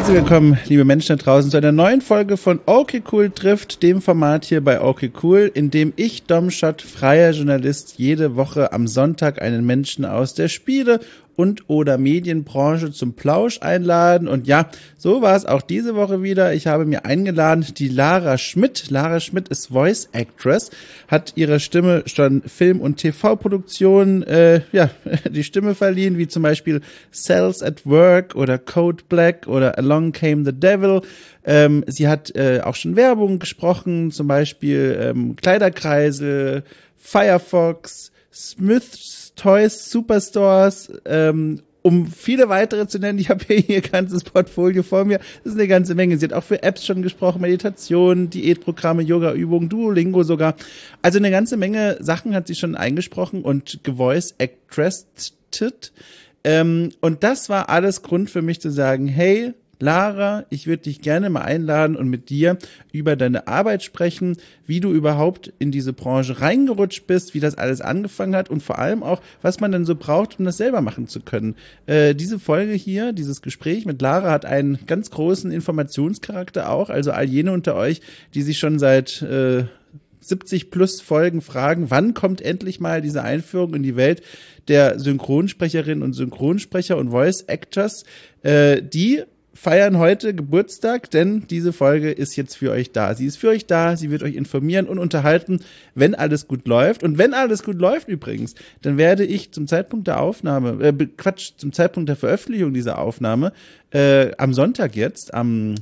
Herzlich willkommen, liebe Menschen da draußen, zu einer neuen Folge von Okay Cool trifft, dem Format hier bei Okay Cool, in dem ich, Dom Schott, freier Journalist, jede Woche am Sonntag einen Menschen aus der Spiele- und oder Medienbranche zum Plausch einladen. Und ja, so war es auch diese Woche wieder. Ich habe mir eingeladen die Lara Schmidt. Lara Schmidt ist Voice Actress, hat ihrer Stimme schon Film- und TV-Produktionen die Stimme verliehen, wie zum Beispiel Cells at Work oder Code Black oder Along Came the Devil. Sie hat auch schon Werbung gesprochen, zum Beispiel Kleiderkreisel, Firefox, Smith's Toys, Superstores, um viele weitere zu nennen. Ich habe hier ihr ganzes Portfolio vor mir. Das ist eine ganze Menge. Sie hat auch für Apps schon gesprochen, Meditation, Diätprogramme, Yoga-Übungen, Duolingo sogar. Also eine ganze Menge Sachen hat sie schon eingesprochen und gevoice-actressed. Und das war alles Grund für mich zu sagen, hey, Lara, ich würde dich gerne mal einladen und mit dir über deine Arbeit sprechen, wie du überhaupt in diese Branche reingerutscht bist, wie das alles angefangen hat und vor allem auch, was man denn so braucht, um das selber machen zu können. Diese Folge hier, dieses Gespräch mit Lara hat einen ganz großen Informationscharakter auch, also all jene unter euch, die sich schon seit 70 plus Folgen fragen, wann kommt endlich mal diese Einführung in die Welt der Synchronsprecherinnen und Synchronsprecher und Voice Actors, die feiern heute Geburtstag, denn diese Folge ist jetzt für euch da. Sie ist für euch da, sie wird euch informieren und unterhalten, wenn alles gut läuft. Und wenn alles gut läuft übrigens, dann werde ich zum Zeitpunkt der zum Zeitpunkt der Veröffentlichung dieser Aufnahme, am Sonntag jetzt, am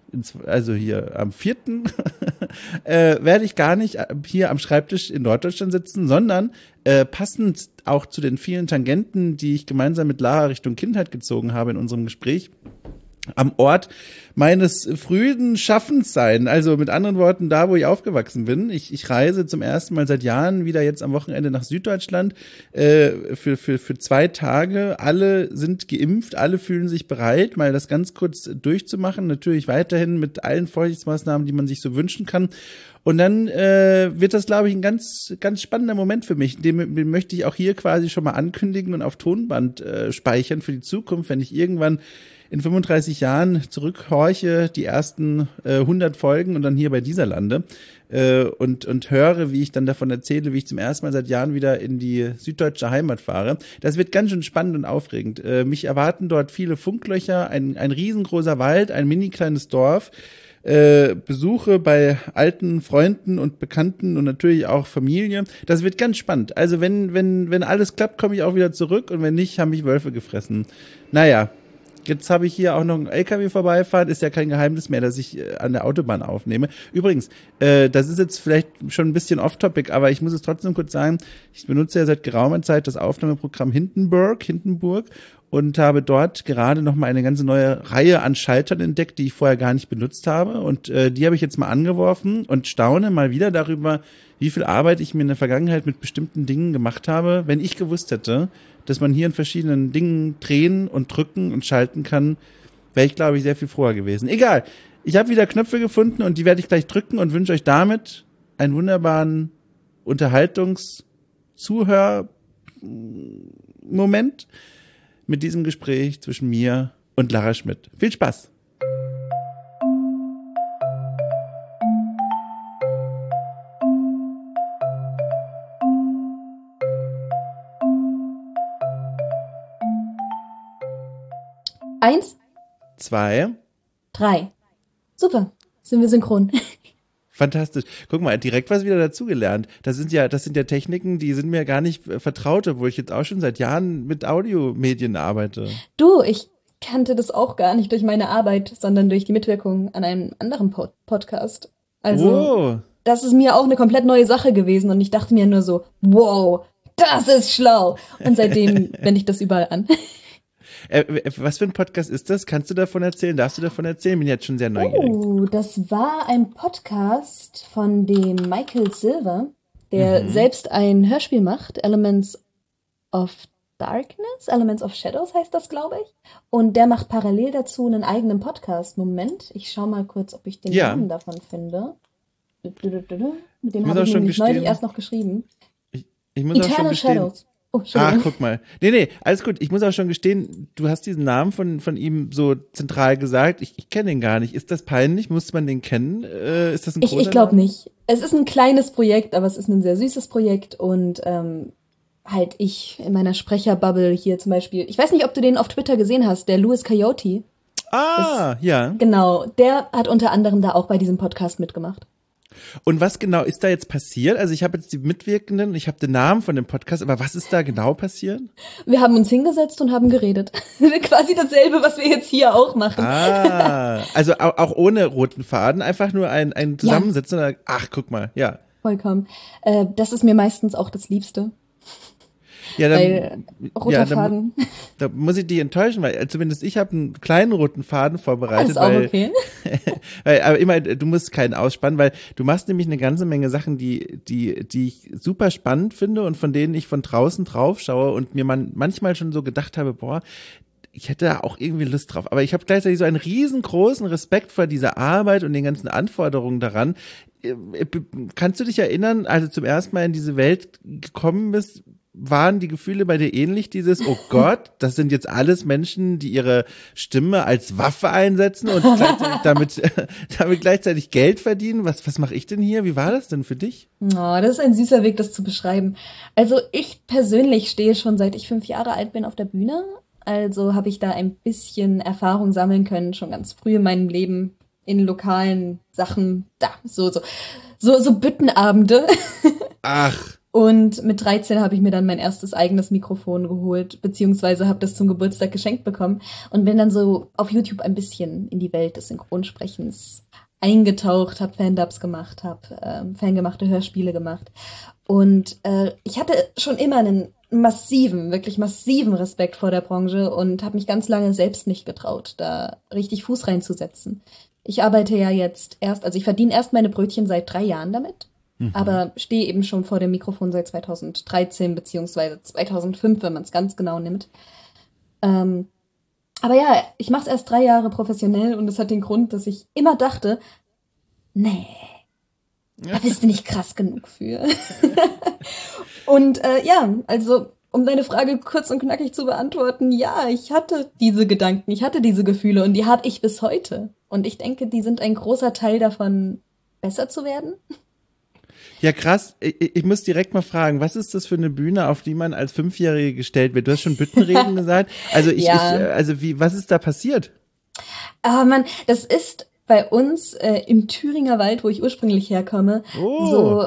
4. werde ich gar nicht hier am Schreibtisch in Norddeutschland sitzen, sondern passend auch zu den vielen Tangenten, die ich gemeinsam mit Lara Richtung Kindheit gezogen habe in unserem Gespräch, am Ort meines frühen Schaffens sein. Also mit anderen Worten, da, wo ich aufgewachsen bin. Ich reise zum ersten Mal seit Jahren wieder jetzt am Wochenende nach Süddeutschland für 2 Tage. Alle sind geimpft, alle fühlen sich bereit, mal das ganz kurz durchzumachen. Natürlich weiterhin mit allen Vorsichtsmaßnahmen, die man sich so wünschen kann. Und dann wird das, glaube ich, ein ganz, ganz spannender Moment für mich. Den möchte ich auch hier quasi schon mal ankündigen und auf Tonband speichern für die Zukunft, wenn ich irgendwann in 35 Jahren zurückhorche, die ersten 100 Folgen und dann hier bei dieser lande und höre, wie ich dann davon erzähle, wie ich zum ersten Mal seit Jahren wieder in die süddeutsche Heimat fahre. Das wird ganz schön spannend und aufregend. Mich erwarten dort viele Funklöcher, ein riesengroßer Wald, ein mini kleines Dorf, Besuche bei alten Freunden und Bekannten und natürlich auch Familie. Das wird ganz spannend. Also wenn alles klappt, komme ich auch wieder zurück und wenn nicht, haben mich Wölfe gefressen. Naja. Jetzt habe ich hier auch noch einen LKW vorbeifahren, ist ja kein Geheimnis mehr, dass ich an der Autobahn aufnehme. Übrigens, das ist jetzt vielleicht schon ein bisschen off-topic, aber ich muss es trotzdem kurz sagen, ich benutze ja seit geraumer Zeit das Aufnahmeprogramm Hindenburg und habe dort gerade noch mal eine ganze neue Reihe an Schaltern entdeckt, die ich vorher gar nicht benutzt habe und die habe ich jetzt mal angeworfen und staune mal wieder darüber, wie viel Arbeit ich mir in der Vergangenheit mit bestimmten Dingen gemacht habe, wenn ich gewusst hätte, dass man hier in verschiedenen Dingen drehen und drücken und schalten kann, wäre ich, glaube ich, sehr viel froher gewesen. Egal, ich habe wieder Knöpfe gefunden und die werde ich gleich drücken und wünsche euch damit einen wunderbaren Unterhaltungs-Zuhör-Moment mit diesem Gespräch zwischen mir und Lara Schmidt. Viel Spaß! Eins, 2, 3. Super, sind wir synchron. Fantastisch. Guck mal, direkt was wieder dazugelernt. Das sind ja Techniken, die sind mir gar nicht vertraut, obwohl ich jetzt auch schon seit Jahren mit Audiomedien arbeite. Du, ich kannte das auch gar nicht durch meine Arbeit, sondern durch die Mitwirkung an einem anderen Podcast. Also, Das ist mir auch eine komplett neue Sache gewesen und ich dachte mir nur so, wow, das ist schlau. Und seitdem wende ich das überall an. Was für ein Podcast ist das? Kannst du davon erzählen? Darfst du davon erzählen? Bin jetzt schon sehr neugierig. Das war ein Podcast von dem Michael Silver, der selbst ein Hörspiel macht, Elements of Shadows heißt das, glaube ich. Und der macht parallel dazu einen eigenen Podcast. Moment, ich schau mal kurz, ob ich den Namen davon finde. Mit dem habe ich nämlich neulich erst noch geschrieben. Ich muss Eternal auch schon gestehen, Shadows. Oh, Ach, Entschuldigung. guck mal. Nee, alles gut. Ich muss auch schon gestehen, du hast diesen Namen von ihm so zentral gesagt. Ich kenne den gar nicht. Ist das peinlich? Muss man den kennen? Ist das ein Ich großer glaube Name? nicht. Es ist ein kleines Projekt, aber es ist ein sehr süßes Projekt und halt ich in meiner Sprecherbubble hier zum Beispiel. Ich weiß nicht, ob du den auf Twitter gesehen hast, der Louis Coyote. Ah, ja. Genau, der hat unter anderem da auch bei diesem Podcast mitgemacht. Und was genau ist da jetzt passiert? Also ich habe jetzt die Mitwirkenden, ich habe den Namen von dem Podcast, aber was ist da genau passiert? Wir haben uns hingesetzt und haben geredet. Quasi dasselbe, was wir jetzt hier auch machen. Ah, also auch ohne roten Faden, einfach nur ein Zusammensitzen. Ja. Ach, guck mal, ja. Vollkommen. Das ist mir meistens auch das Liebste. Ja, Weil roter ja, Faden. Da muss ich dich enttäuschen, weil zumindest ich habe einen kleinen roten Faden vorbereitet. Ist auch okay. Aber immer, du musst keinen ausspannen, weil du machst nämlich eine ganze Menge Sachen, die ich super spannend finde und von denen ich von draußen drauf schaue und mir manchmal schon so gedacht habe, boah, ich hätte da auch irgendwie Lust drauf. Aber ich habe gleichzeitig so einen riesengroßen Respekt vor dieser Arbeit und den ganzen Anforderungen daran. Kannst du dich erinnern, als du zum ersten Mal in diese Welt gekommen bist, waren die Gefühle bei dir ähnlich, dieses, oh Gott, das sind jetzt alles Menschen, die ihre Stimme als Waffe einsetzen und gleichzeitig damit gleichzeitig Geld verdienen? Was mache ich denn hier? Wie war das denn für dich? Oh, das ist ein süßer Weg, das zu beschreiben. Also ich persönlich stehe schon seit ich 5 Jahre alt bin auf der Bühne. Also habe ich da ein bisschen Erfahrung sammeln können, schon ganz früh in meinem Leben in lokalen Sachen, so Büttenabende. Ach. Und mit 13 habe ich mir dann mein erstes eigenes Mikrofon geholt, beziehungsweise habe das zum Geburtstag geschenkt bekommen und bin dann so auf YouTube ein bisschen in die Welt des Synchronsprechens eingetaucht, habe Fan-Dubs gemacht, habe fangemachte Hörspiele gemacht. Und ich hatte schon immer einen wirklich massiven Respekt vor der Branche und habe mich ganz lange selbst nicht getraut, da richtig Fuß reinzusetzen. Ich arbeite ja jetzt also ich verdiene erst meine Brötchen seit 3 Jahren damit. Aber stehe eben schon vor dem Mikrofon seit 2013 beziehungsweise 2005, wenn man es ganz genau nimmt. Aber ja, ich mache es erst 3 Jahre professionell und das hat den Grund, dass ich immer dachte, nee, da bist du nicht krass genug für. Und ja, also um deine Frage kurz und knackig zu beantworten, ja, ich hatte diese Gedanken, ich hatte diese Gefühle und die habe ich bis heute. Und ich denke, die sind ein großer Teil davon, besser zu werden. Ja, krass. Ich muss direkt mal fragen, was ist das für eine Bühne, auf die man als Fünfjährige gestellt wird? Du hast schon Büttenreden gesagt. Also was ist da passiert? Das ist bei uns im Thüringer Wald, wo ich ursprünglich herkomme, so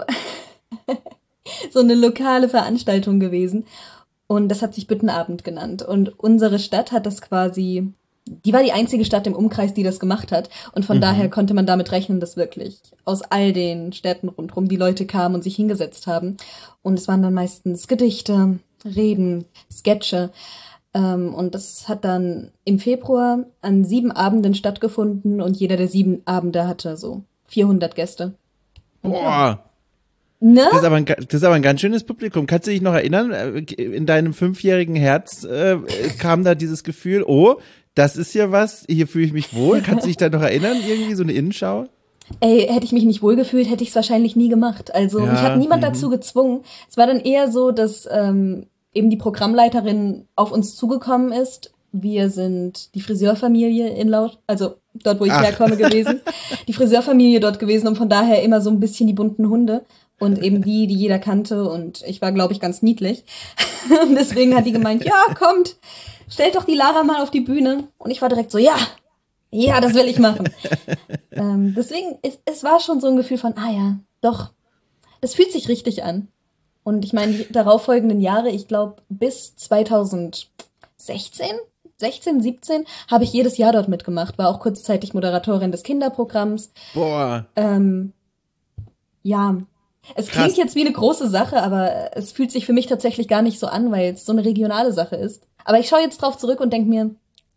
eine lokale Veranstaltung gewesen. Und das hat sich Büttenabend genannt. Und unsere Stadt hat das quasi, die war die einzige Stadt im Umkreis, die das gemacht hat. Und von daher konnte man damit rechnen, dass wirklich aus all den Städten rundherum die Leute kamen und sich hingesetzt haben. Und es waren dann meistens Gedichte, Reden, Sketche. Und das hat dann im Februar an 7 Abenden stattgefunden. Und jeder der 7 Abende hatte so 400 Gäste. Boah. Ne? Das ist aber ein ganz schönes Publikum. Kannst du dich noch erinnern, in deinem 5-jährigen Herz kam da dieses Gefühl, oh, das ist ja was, hier fühle ich mich wohl. Kannst du dich da noch erinnern, irgendwie so eine Innenschau? Ey, hätte ich mich nicht wohlgefühlt, hätte ich es wahrscheinlich nie gemacht. Also mich hat niemand dazu gezwungen. Es war dann eher so, dass eben die Programmleiterin auf uns zugekommen ist. Wir sind die Friseurfamilie also dort, wo ich herkomme, gewesen. Die Friseurfamilie dort gewesen und von daher immer so ein bisschen die bunten Hunde. Und eben die jeder kannte und ich war, glaube ich, ganz niedlich. Und deswegen hat die gemeint, ja, kommt, stellt doch die Lara mal auf die Bühne. Und ich war direkt so, ja, das will ich machen. Deswegen, es war schon so ein Gefühl von, ja, doch, es fühlt sich richtig an. Und ich meine, die darauffolgenden Jahre, ich glaube, bis 2016, 17, habe ich jedes Jahr dort mitgemacht, war auch kurzzeitig Moderatorin des Kinderprogramms. Boah. Ja, es klingt jetzt wie eine große Sache, aber es fühlt sich für mich tatsächlich gar nicht so an, weil es so eine regionale Sache ist. Aber ich schaue jetzt drauf zurück und denke mir,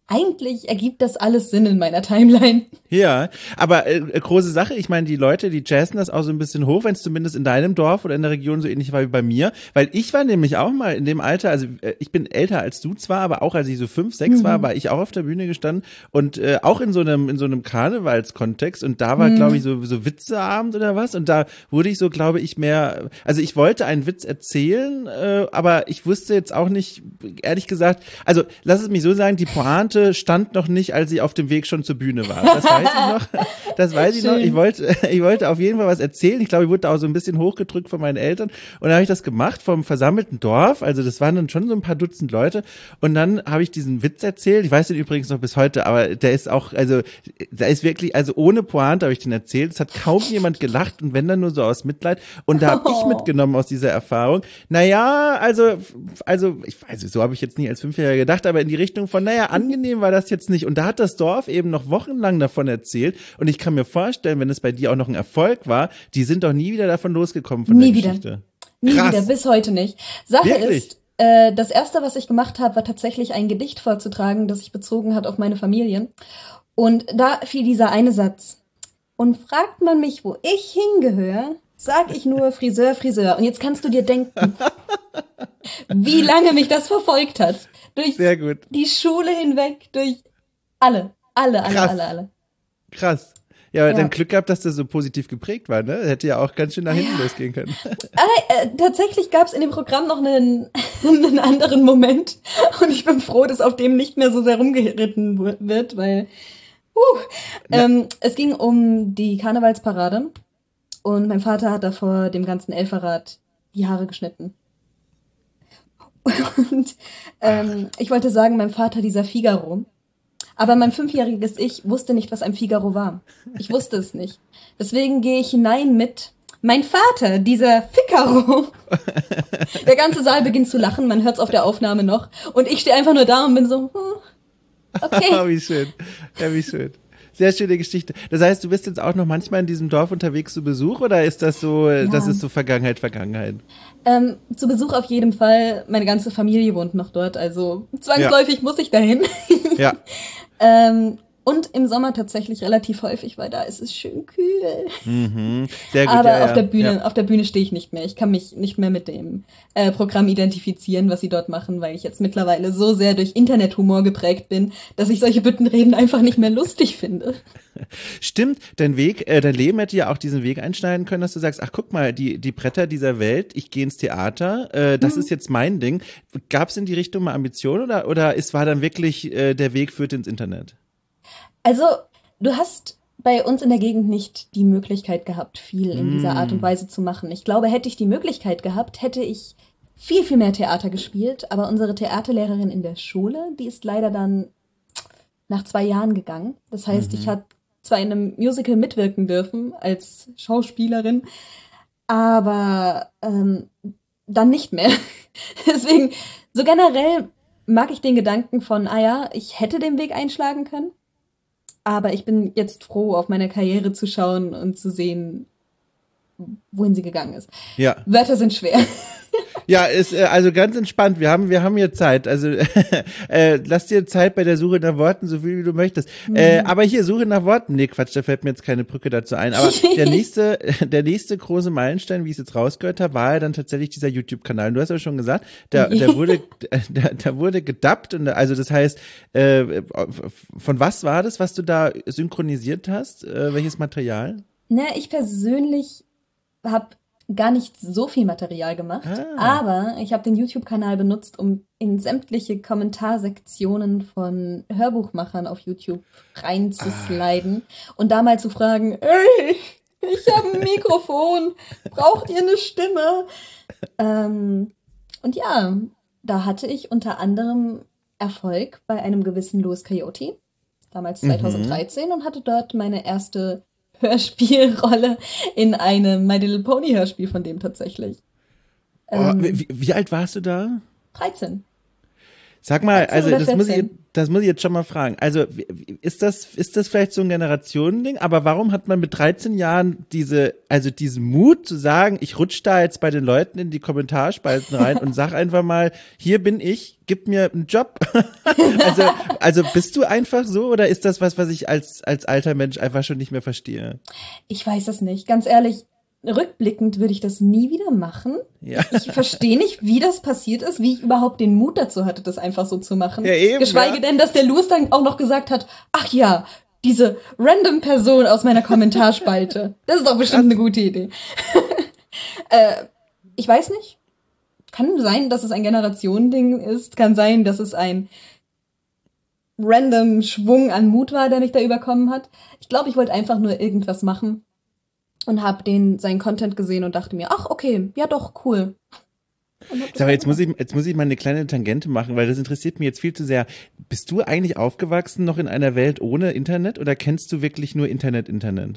eigentlich ergibt das alles Sinn in meiner Timeline. Ja, aber große Sache, ich meine, die Leute, die jazzen das auch so ein bisschen hoch, wenn es zumindest in deinem Dorf oder in der Region so ähnlich war wie bei mir, weil ich war nämlich auch mal in dem Alter, also ich bin älter als du zwar, aber auch als ich so 5, 6 war ich auch auf der Bühne gestanden und auch in so einem Karnevalskontext und da war, glaube ich, so Witzeabend oder was und da wurde ich so, glaube ich, mehr, also ich wollte einen Witz erzählen, aber ich wusste jetzt auch nicht, ehrlich gesagt, also lass es mich so sagen, die Pointe stand noch nicht, als ich auf dem Weg schon zur Bühne war. Das weiß ich noch. Das weiß ich noch. Ich wollte auf jeden Fall was erzählen. Ich glaube, ich wurde da auch so ein bisschen hochgedrückt von meinen Eltern. Und dann habe ich das gemacht vom versammelten Dorf. Also das waren dann schon so ein paar Dutzend Leute. Und dann habe ich diesen Witz erzählt. Ich weiß den übrigens noch bis heute, aber der ist auch, also da ist wirklich, also ohne Pointe habe ich den erzählt. Es hat kaum jemand gelacht und wenn dann nur so aus Mitleid. Und da habe ich mitgenommen aus dieser Erfahrung. Naja, also ich weiß, so habe ich jetzt nie als 5-Jähriger gedacht, aber in die Richtung von, naja, angenehm war das jetzt nicht. Und da hat das Dorf eben noch wochenlang davon erzählt. Und ich kann mir vorstellen, wenn es bei dir auch noch ein Erfolg war, die sind doch nie wieder davon losgekommen von der Geschichte. Nie wieder, bis heute nicht. Sache Wirklich? ist, das erste, was ich gemacht habe, war tatsächlich ein Gedicht vorzutragen, das sich bezogen hat auf meine Familie. Und da fiel dieser eine Satz. Und fragt man mich, wo ich hingehöre, sag ich nur Friseur, Friseur. Und jetzt kannst du dir denken, wie lange mich das verfolgt hat. Durch Sehr gut. die Schule hinweg, durch alle. Krass. Ja, aber dann Glück gehabt, dass das so positiv geprägt war, ne? Hätte ja auch ganz schön nach hinten losgehen können. Tatsächlich gab es in dem Programm noch einen anderen Moment und ich bin froh, dass auf dem nicht mehr so sehr rumgeritten wird, weil es ging um die Karnevalsparade und mein Vater hat da vor dem ganzen Elferrad die Haare geschnitten. Und ich wollte sagen, mein Vater, dieser Figaro. Aber mein 5-jähriges Ich wusste nicht, was ein Figaro war. Ich wusste es nicht. Deswegen gehe ich hinein mit mein Vater, dieser Figaro. Der ganze Saal beginnt zu lachen, man hört es auf der Aufnahme noch. Und ich stehe einfach nur da und bin so, okay. Wie schön. Ja, wie schön. Sehr schöne Geschichte. Das heißt, du bist jetzt auch noch manchmal in diesem Dorf unterwegs zu Besuch oder ist das so, das ist so Vergangenheit? Zu Besuch auf jeden Fall. Meine ganze Familie wohnt noch dort, also zwangsläufig muss ich dahin. Ja. Und im Sommer tatsächlich relativ häufig, weil da ist es schön kühl. Mhm. Sehr gut, aber auf der Bühne stehe ich nicht mehr. Ich kann mich nicht mehr mit dem Programm identifizieren, was sie dort machen, weil ich jetzt mittlerweile so sehr durch Internethumor geprägt bin, dass ich solche Büttenreden einfach nicht mehr lustig finde. Stimmt, dein Leben hätte ja auch diesen Weg einschneiden können, dass du sagst, ach guck mal, die Bretter dieser Welt, ich gehe ins Theater, das ist jetzt mein Ding. Gab es in die Richtung mal Ambitionen oder war dann wirklich der Weg führt ins Internet? Also, du hast bei uns in der Gegend nicht die Möglichkeit gehabt, viel in dieser Art und Weise zu machen. Ich glaube, hätte ich die Möglichkeit gehabt, hätte ich viel, viel mehr Theater gespielt. Aber unsere Theaterlehrerin in der Schule, die ist leider dann nach 2 Jahren gegangen. Das heißt, ich habe zwar in einem Musical mitwirken dürfen als Schauspielerin, aber dann nicht mehr. Deswegen, so generell mag ich den Gedanken von, ich hätte den Weg einschlagen können. Aber ich bin jetzt froh, auf meine Karriere zu schauen und zu sehen, wohin sie gegangen ist. Ja. Wörter sind schwer. Ja, ist also ganz entspannt. Wir haben hier Zeit. Also lass dir Zeit bei der Suche nach Worten, so viel wie du möchtest. Aber hier Suche nach Worten. Nee, Quatsch, da fällt mir jetzt keine Brücke dazu ein. Aber der nächste große Meilenstein, wie ich es jetzt rausgehört habe, war ja dann tatsächlich dieser YouTube-Kanal. Du hast ja schon gesagt, der wurde gedubbt und also das heißt, von was war das, was du da synchronisiert hast? Welches Material? Ich persönlich habe gar nicht so viel Material gemacht, aber ich habe den YouTube-Kanal benutzt, um in sämtliche Kommentarsektionen von Hörbuchmachern auf YouTube reinzusliden und da mal zu fragen, ey, ich habe ein Mikrofon, braucht ihr eine Stimme? Und ja, da hatte ich unter anderem Erfolg bei einem gewissen Louis Coyote, damals 2013, und hatte dort meine erste Hörspielrolle in einem My Little Pony Hörspiel von dem tatsächlich. Wie alt warst du da? 13. Sag mal, 13 also oder das muss ich jetzt schon mal fragen. Also ist das vielleicht so ein Generationending? Aber warum hat man mit 13 Jahren diesen Mut zu sagen, ich rutsche da jetzt bei den Leuten in die Kommentarspalten rein und sag einfach mal, hier bin ich, gib mir einen Job. also bist du einfach so oder ist das was ich als alter Mensch einfach schon nicht mehr verstehe? Ich weiß es nicht. Ganz ehrlich, rückblickend würde ich das nie wieder machen. Ja. Ich verstehe nicht, wie das passiert ist, wie ich überhaupt den Mut dazu hatte, das einfach so zu machen. Ja, eben, Geschweige denn, dass der Louis dann auch noch gesagt hat, ach ja, diese random Person aus meiner Kommentarspalte. Das ist doch bestimmt eine gute Idee. Ich weiß nicht. Kann sein, dass es ein Generationending ist. Kann sein, dass es ein random Schwung an Mut war, der mich da überkommen hat. Ich glaube, ich wollte einfach nur irgendwas machen. Und habe seinen Content gesehen und dachte mir, ach, okay, ja doch, cool. Aber jetzt muss ich mal eine kleine Tangente machen, weil das interessiert mich jetzt viel zu sehr. Bist du eigentlich aufgewachsen noch in einer Welt ohne Internet oder kennst du wirklich nur Internet?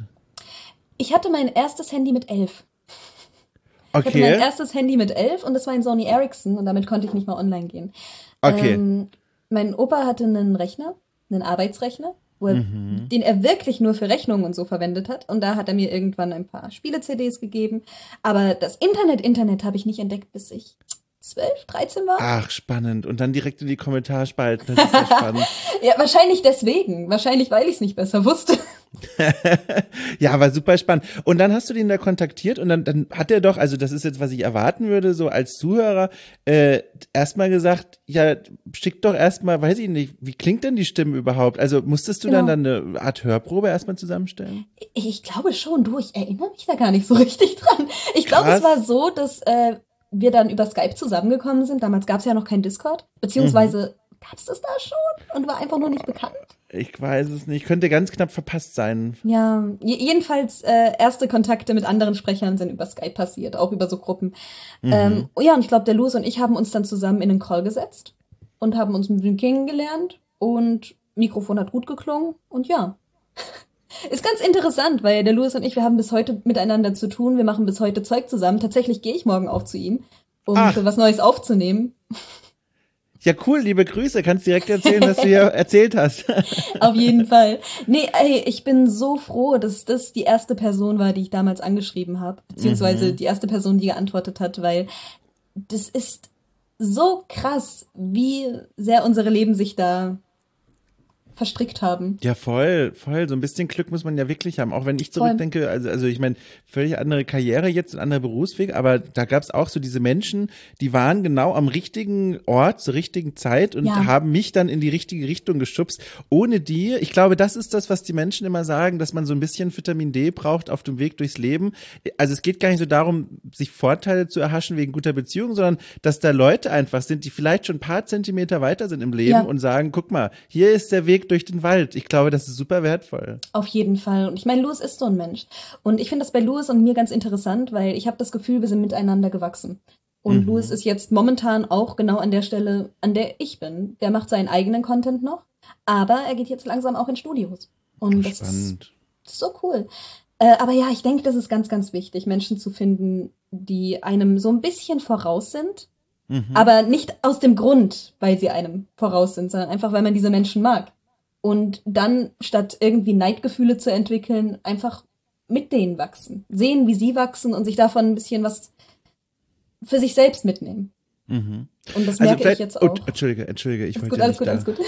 Ich hatte mein erstes Handy mit 11. Okay. Ich hatte mein erstes Handy mit 11 und das war ein Sony Ericsson und damit konnte ich nicht mal online gehen. Okay. Mein Opa hatte einen Rechner, einen Arbeitsrechner, den er wirklich nur für Rechnungen und so verwendet hat. Und da hat er mir irgendwann ein paar Spiele-CDs gegeben. Aber das Internet habe ich nicht entdeckt, bis ich 12, 13 war. Ach, spannend. Und dann direkt in die Kommentarspalten. Das ist ja spannend. Ja, wahrscheinlich deswegen. Wahrscheinlich, weil ich es nicht besser wusste. Ja, war super spannend. Und dann hast du den da kontaktiert und dann hat er doch, also das ist jetzt, was ich erwarten würde, so als Zuhörer, erstmal gesagt, ja, schick doch erstmal, weiß ich nicht, wie klingt denn die Stimme überhaupt? Also musstest du dann eine Art Hörprobe erstmal zusammenstellen? Ich glaube schon, ich erinnere mich da gar nicht so richtig dran. Ich glaube, es war so, dass wir dann über Skype zusammengekommen sind. Damals gab es ja noch kein Discord, beziehungsweise gab es das da schon und war einfach nur nicht bekannt. Ich weiß es nicht. Könnte ganz knapp verpasst sein. Ja, jedenfalls erste Kontakte mit anderen Sprechern sind über Skype passiert, auch über so Gruppen. Ja, und ich glaube, der Louis und ich haben uns dann zusammen in einen Call gesetzt und haben uns mit dem kennengelernt und Mikrofon hat gut geklungen und ja. Ist ganz interessant, weil der Louis und ich, wir haben bis heute miteinander zu tun, wir machen bis heute Zeug zusammen. Tatsächlich gehe ich morgen auch zu ihm, um was Neues aufzunehmen. Ja, cool, liebe Grüße. Kannst direkt erzählen, was du hier erzählt hast. Auf jeden Fall. Nee, ey, ich bin so froh, dass das die erste Person war, die ich damals angeschrieben habe. Beziehungsweise die erste Person, die geantwortet hat, weil das ist so krass, wie sehr unsere Leben sich da verstrickt haben. Ja, voll. So ein bisschen Glück muss man ja wirklich haben. Auch wenn ich zurückdenke, also ich meine, völlig andere Karriere jetzt, ein anderer Berufsweg, aber da gab es auch so diese Menschen, die waren genau am richtigen Ort, zur richtigen Zeit und haben mich dann in die richtige Richtung geschubst. Ohne die, ich glaube, das ist das, was die Menschen immer sagen, dass man so ein bisschen Vitamin D braucht auf dem Weg durchs Leben. Also es geht gar nicht so darum, sich Vorteile zu erhaschen wegen guter Beziehung, sondern dass da Leute einfach sind, die vielleicht schon ein paar Zentimeter weiter sind im Leben und sagen, guck mal, hier ist der Weg durch den Wald. Ich glaube, das ist super wertvoll. Auf jeden Fall. Und ich meine, Louis ist so ein Mensch. Und ich finde das bei Louis und mir ganz interessant, weil ich habe das Gefühl, wir sind miteinander gewachsen. Und Louis ist jetzt momentan auch genau an der Stelle, an der ich bin. Der macht seinen eigenen Content noch, aber er geht jetzt langsam auch in Studios. Und das ist so cool. Aber ja, ich denke, das ist ganz, ganz wichtig, Menschen zu finden, die einem so ein bisschen voraus sind, aber nicht aus dem Grund, weil sie einem voraus sind, sondern einfach, weil man diese Menschen mag. Und dann, statt irgendwie Neidgefühle zu entwickeln, einfach mit denen wachsen. Sehen, wie sie wachsen und sich davon ein bisschen was für sich selbst mitnehmen. Und das merke ich jetzt auch. Entschuldige, ich wollte alles gut.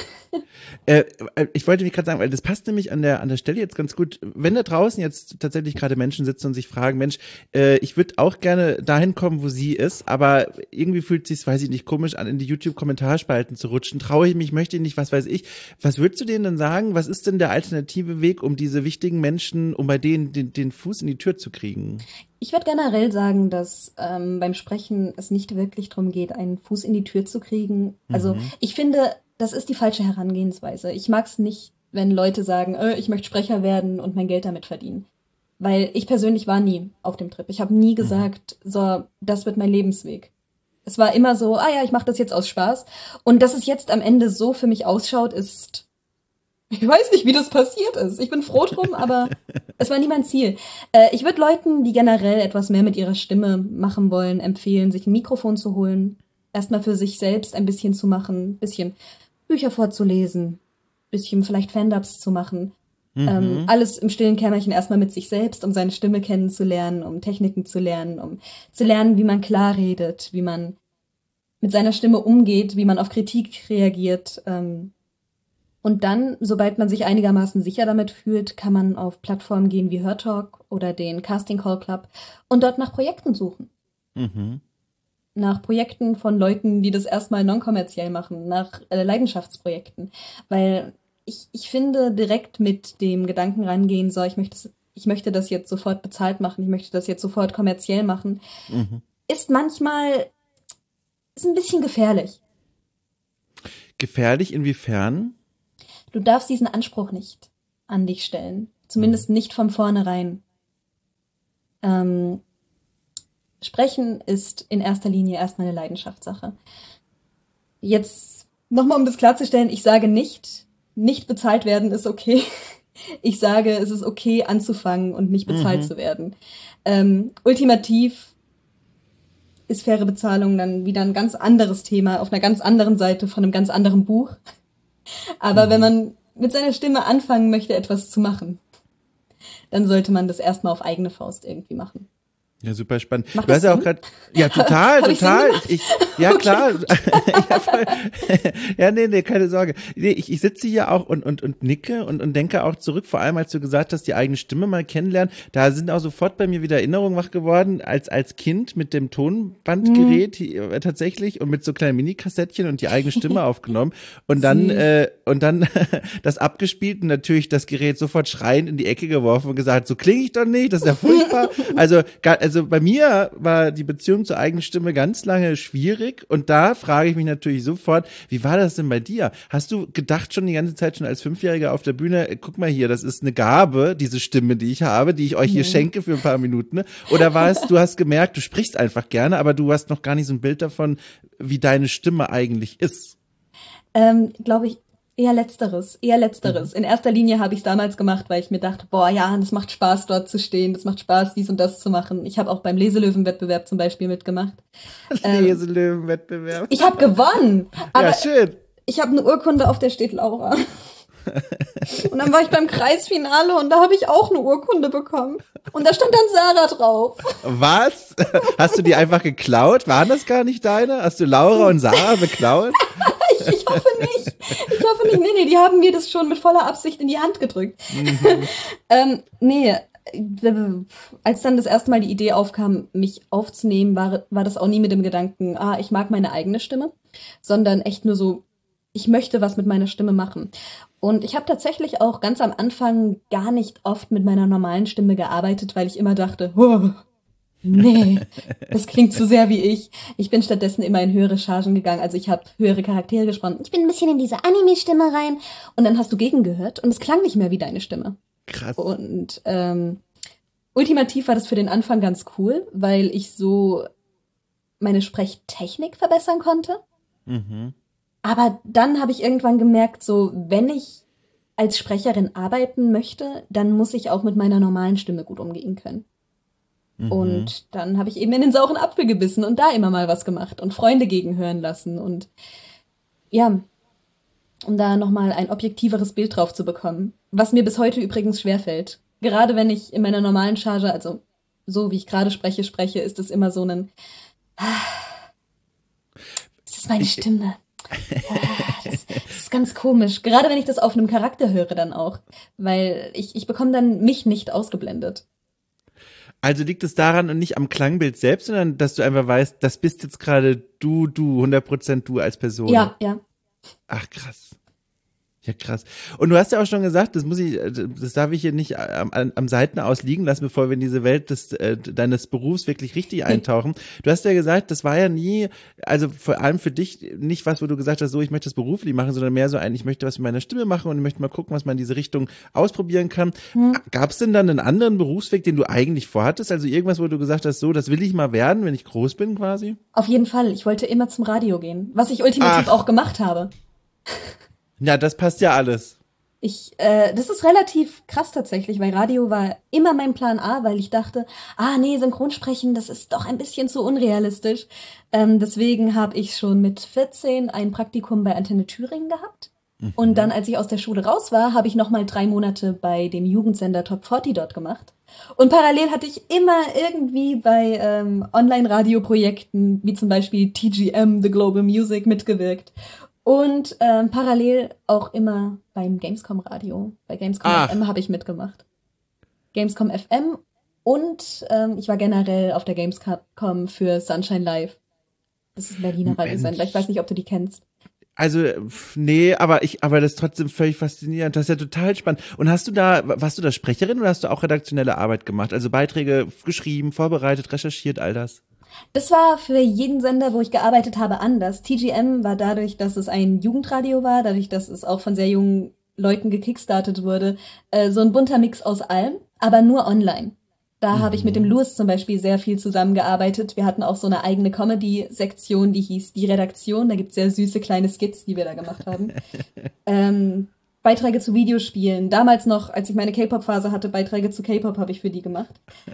Ich wollte mich gerade sagen, weil das passt nämlich an der Stelle jetzt ganz gut. Wenn da draußen jetzt tatsächlich gerade Menschen sitzen und sich fragen, Mensch, ich würde auch gerne dahin kommen, wo sie ist, aber irgendwie fühlt sich's, weiß ich nicht, komisch an, in die YouTube-Kommentarspalten zu rutschen. Traue ich mich, möchte ich nicht, was weiß ich. Was würdest du denen denn sagen? Was ist denn der alternative Weg, um diese wichtigen Menschen, um bei denen den Fuß in die Tür zu kriegen? Ich würde generell sagen, dass beim Sprechen es nicht wirklich darum geht, einen Fuß in die Tür zu kriegen. Also ich finde, das ist die falsche Herangehensweise. Ich mag es nicht, wenn Leute sagen, ich möchte Sprecher werden und mein Geld damit verdienen. Weil ich persönlich war nie auf dem Trip. Ich habe nie gesagt, so, das wird mein Lebensweg. Es war immer so, ja, ich mache das jetzt aus Spaß. Und dass es jetzt am Ende so für mich ausschaut, ist... Ich weiß nicht, wie das passiert ist. Ich bin froh drum, aber es war nie mein Ziel. Ich würde Leuten, die generell etwas mehr mit ihrer Stimme machen wollen, empfehlen, sich ein Mikrofon zu holen erstmal für sich selbst ein bisschen zu machen, ein bisschen Bücher vorzulesen, ein bisschen vielleicht Fan-Dubs zu machen. Alles im stillen Kämmerchen erstmal mit sich selbst, um seine Stimme kennenzulernen, um Techniken zu lernen, um zu lernen, wie man klar redet, wie man mit seiner Stimme umgeht, wie man auf Kritik reagiert. Und dann, sobald man sich einigermaßen sicher damit fühlt, kann man auf Plattformen gehen wie HörTalk oder den Casting Call Club und dort nach Projekten suchen. Nach Projekten von Leuten, die das erstmal non-kommerziell machen, nach Leidenschaftsprojekten. Weil ich finde, direkt mit dem Gedanken rangehen, so, ich möchte das jetzt sofort bezahlt machen, ich möchte das jetzt sofort kommerziell machen, ist manchmal ein bisschen gefährlich. Gefährlich inwiefern? Du darfst diesen Anspruch nicht an dich stellen. Zumindest nicht von vornherein. Sprechen ist in erster Linie erstmal eine Leidenschaftssache. Jetzt nochmal, um das klarzustellen, ich sage nicht bezahlt werden ist okay. Ich sage, es ist okay anzufangen und nicht bezahlt zu werden. Ultimativ ist faire Bezahlung dann wieder ein ganz anderes Thema auf einer ganz anderen Seite von einem ganz anderen Buch. Aber wenn man mit seiner Stimme anfangen möchte, etwas zu machen, dann sollte man das erstmal auf eigene Faust irgendwie machen. Ja, super spannend. Macht Du hast das ja auch Sinn? gerade, ja, total. Ja, Okay. klar. Ja, voll. Ja, nee, keine Sorge. Nee, ich sitze hier auch und nicke und denke auch zurück, vor allem als du gesagt hast, die eigene Stimme mal kennenlernen. Da sind auch sofort bei mir wieder Erinnerungen wach geworden, als Kind mit dem Tonbandgerät tatsächlich und mit so kleinen Mini-Kassettchen und die eigene Stimme aufgenommen und dann das abgespielt und natürlich das Gerät sofort schreiend in die Ecke geworfen und gesagt, so klinge ich doch nicht, das ist ja furchtbar. Also bei mir war die Beziehung zur eigenen Stimme ganz lange schwierig und da frage ich mich natürlich sofort, wie war das denn bei dir? Hast du gedacht schon die ganze Zeit schon als Fünfjähriger auf der Bühne, guck mal hier, das ist eine Gabe, diese Stimme, die ich habe, die ich euch hier schenke für ein paar Minuten, ne? Oder war es, du hast gemerkt, du sprichst einfach gerne, aber du hast noch gar nicht so ein Bild davon, wie deine Stimme eigentlich ist? Glaube ich, eher Letzteres. In erster Linie habe ich es damals gemacht, weil ich mir dachte, boah, ja, das macht Spaß, dort zu stehen, das macht Spaß, dies und das zu machen. Ich habe auch beim Leselöwen-Wettbewerb zum Beispiel mitgemacht. Leselöwen-Wettbewerb. Ich habe gewonnen, aber Ja, schön. ich habe eine Urkunde, auf der steht Laura. Und dann war ich beim Kreisfinale und da habe ich auch eine Urkunde bekommen. Und da stand dann Sarah drauf. Was? Hast du die einfach geklaut? Waren das gar nicht deine? Hast du Laura und Sarah beklaut? Ich hoffe nicht. Nee, die haben mir das schon mit voller Absicht in die Hand gedrückt. Nee, als dann das erste Mal die Idee aufkam, mich aufzunehmen, war das auch nie mit dem Gedanken, ich mag meine eigene Stimme, sondern echt nur so, ich möchte was mit meiner Stimme machen. Und ich habe tatsächlich auch ganz am Anfang gar nicht oft mit meiner normalen Stimme gearbeitet, weil ich immer dachte, nee, das klingt zu sehr wie ich. Ich bin stattdessen immer in höhere Chargen gegangen. Also ich habe höhere Charaktere gesprochen. Ich bin ein bisschen in diese Anime-Stimme rein. Und dann hast du gegengehört und es klang nicht mehr wie deine Stimme. Krass. Und ultimativ war das für den Anfang ganz cool, weil ich so meine Sprechtechnik verbessern konnte. Aber dann habe ich irgendwann gemerkt, so, wenn ich als Sprecherin arbeiten möchte, dann muss ich auch mit meiner normalen Stimme gut umgehen können. Und dann habe ich eben in den sauren Apfel gebissen und da immer mal was gemacht und Freunde gegenhören lassen und ja, um da nochmal ein objektiveres Bild drauf zu bekommen. Was mir bis heute übrigens schwerfällt. Gerade wenn ich in meiner normalen Charge, also so wie ich gerade spreche, ist es immer so ein das ist meine Stimme. Das ist ganz komisch. Gerade wenn ich das auf einem Charakter höre dann auch. Weil ich bekomme dann mich nicht ausgeblendet. Also liegt es daran und nicht am Klangbild selbst, sondern dass du einfach weißt, das bist jetzt gerade du, 100% du als Person. Ja. Ach, krass. Ja, krass. Und du hast ja auch schon gesagt, das darf ich hier nicht am Seitenaus liegen lassen, bevor wir in diese Welt deines Berufs wirklich richtig eintauchen. Du hast ja gesagt, das war ja nie, also vor allem für dich nicht was, wo du gesagt hast, so, ich möchte das beruflich machen, sondern mehr so ich möchte was mit meiner Stimme machen und ich möchte mal gucken, was man in diese Richtung ausprobieren kann. Gab es denn dann einen anderen Berufsweg, den du eigentlich vorhattest? Also irgendwas, wo du gesagt hast, so, das will ich mal werden, wenn ich groß bin quasi? Auf jeden Fall. Ich wollte immer zum Radio gehen, was ich ultimativ auch gemacht habe. Ja, das passt ja alles. Das ist relativ krass tatsächlich, weil Radio war immer mein Plan A, weil ich dachte, nee, Synchronsprechen, das ist doch ein bisschen zu unrealistisch. Deswegen habe ich schon mit 14 ein Praktikum bei Antenne Thüringen gehabt. Und dann, als ich aus der Schule raus war, habe ich nochmal 3 Monate bei dem Jugendsender Top 40 dort gemacht. Und parallel hatte ich immer irgendwie bei Online-Radio-Projekten, wie zum Beispiel TGM, The Global Music, mitgewirkt. Und parallel auch immer beim Gamescom Radio. Bei Gamescom FM habe ich mitgemacht. Gamescom FM und ich war generell auf der Gamescom für Sunshine Live. Das ist ein Berliner Radiosender. Ich weiß nicht, ob du die kennst. Also, nee, aber das ist trotzdem völlig faszinierend. Das ist ja total spannend. Und warst du da Sprecherin oder hast du auch redaktionelle Arbeit gemacht? Also Beiträge geschrieben, vorbereitet, recherchiert, all das? Das war für jeden Sender, wo ich gearbeitet habe, anders. TGM war dadurch, dass es ein Jugendradio war, dadurch, dass es auch von sehr jungen Leuten gekickstartet wurde, so ein bunter Mix aus allem, aber nur online. Da habe ich mit dem Louis zum Beispiel sehr viel zusammengearbeitet. Wir hatten auch so eine eigene Comedy-Sektion, die hieß Die Redaktion. Da gibt's sehr süße kleine Skits, die wir da gemacht haben. Beiträge zu Videospielen. Damals noch, als ich meine K-Pop-Phase hatte, Beiträge zu K-Pop habe ich für die gemacht.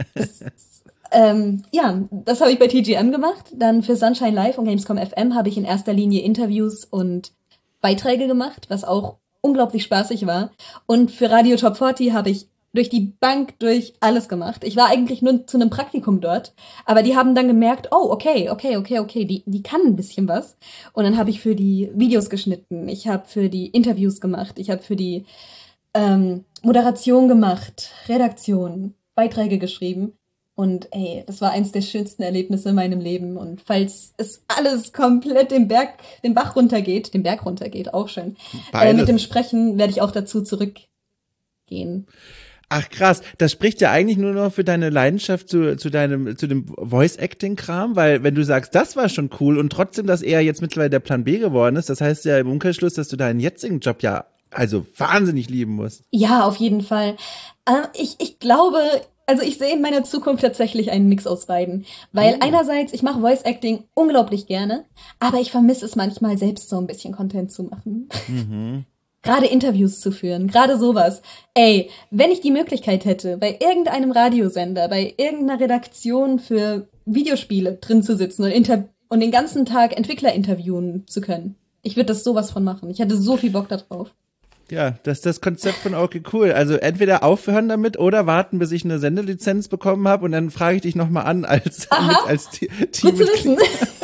Das habe ich bei TGM gemacht. Dann für Sunshine Live und Gamescom FM habe ich in erster Linie Interviews und Beiträge gemacht, was auch unglaublich spaßig war. Und für Radio Top 40 habe ich durch die Bank durch alles gemacht. Ich war eigentlich nur zu einem Praktikum dort, aber die haben dann gemerkt, okay, die kann ein bisschen was. Und dann habe ich für die Videos geschnitten, ich habe für die Interviews gemacht, ich habe für die Moderation gemacht, Redaktion, Beiträge geschrieben. Und das war eins der schönsten Erlebnisse in meinem Leben. Und falls es alles komplett den Berg runtergeht, auch schön. Mit dem Sprechen werde ich auch dazu zurückgehen. Ach krass, das spricht ja eigentlich nur noch für deine Leidenschaft zu dem Voice-Acting-Kram, weil wenn du sagst, das war schon cool und trotzdem das eher jetzt mittlerweile der Plan B geworden ist, das heißt ja im Umkehrschluss, dass du deinen jetzigen Job ja also wahnsinnig lieben musst. Ja, auf jeden Fall. Ich glaube, also ich sehe in meiner Zukunft tatsächlich einen Mix aus beiden, weil einerseits, ich mache Voice-Acting unglaublich gerne, aber ich vermisse es manchmal selbst so ein bisschen Content zu machen. Gerade Interviews zu führen, gerade sowas. Wenn ich die Möglichkeit hätte, bei irgendeinem Radiosender, bei irgendeiner Redaktion für Videospiele drin zu sitzen und den ganzen Tag Entwickler interviewen zu können. Ich würde das sowas von machen. Ich hatte so viel Bock da drauf. Ja, das ist das Konzept von okay, cool. Also entweder aufhören damit oder warten, bis ich eine Sendelizenz bekommen habe und dann frage ich dich nochmal an als Team. Gut zu wissen.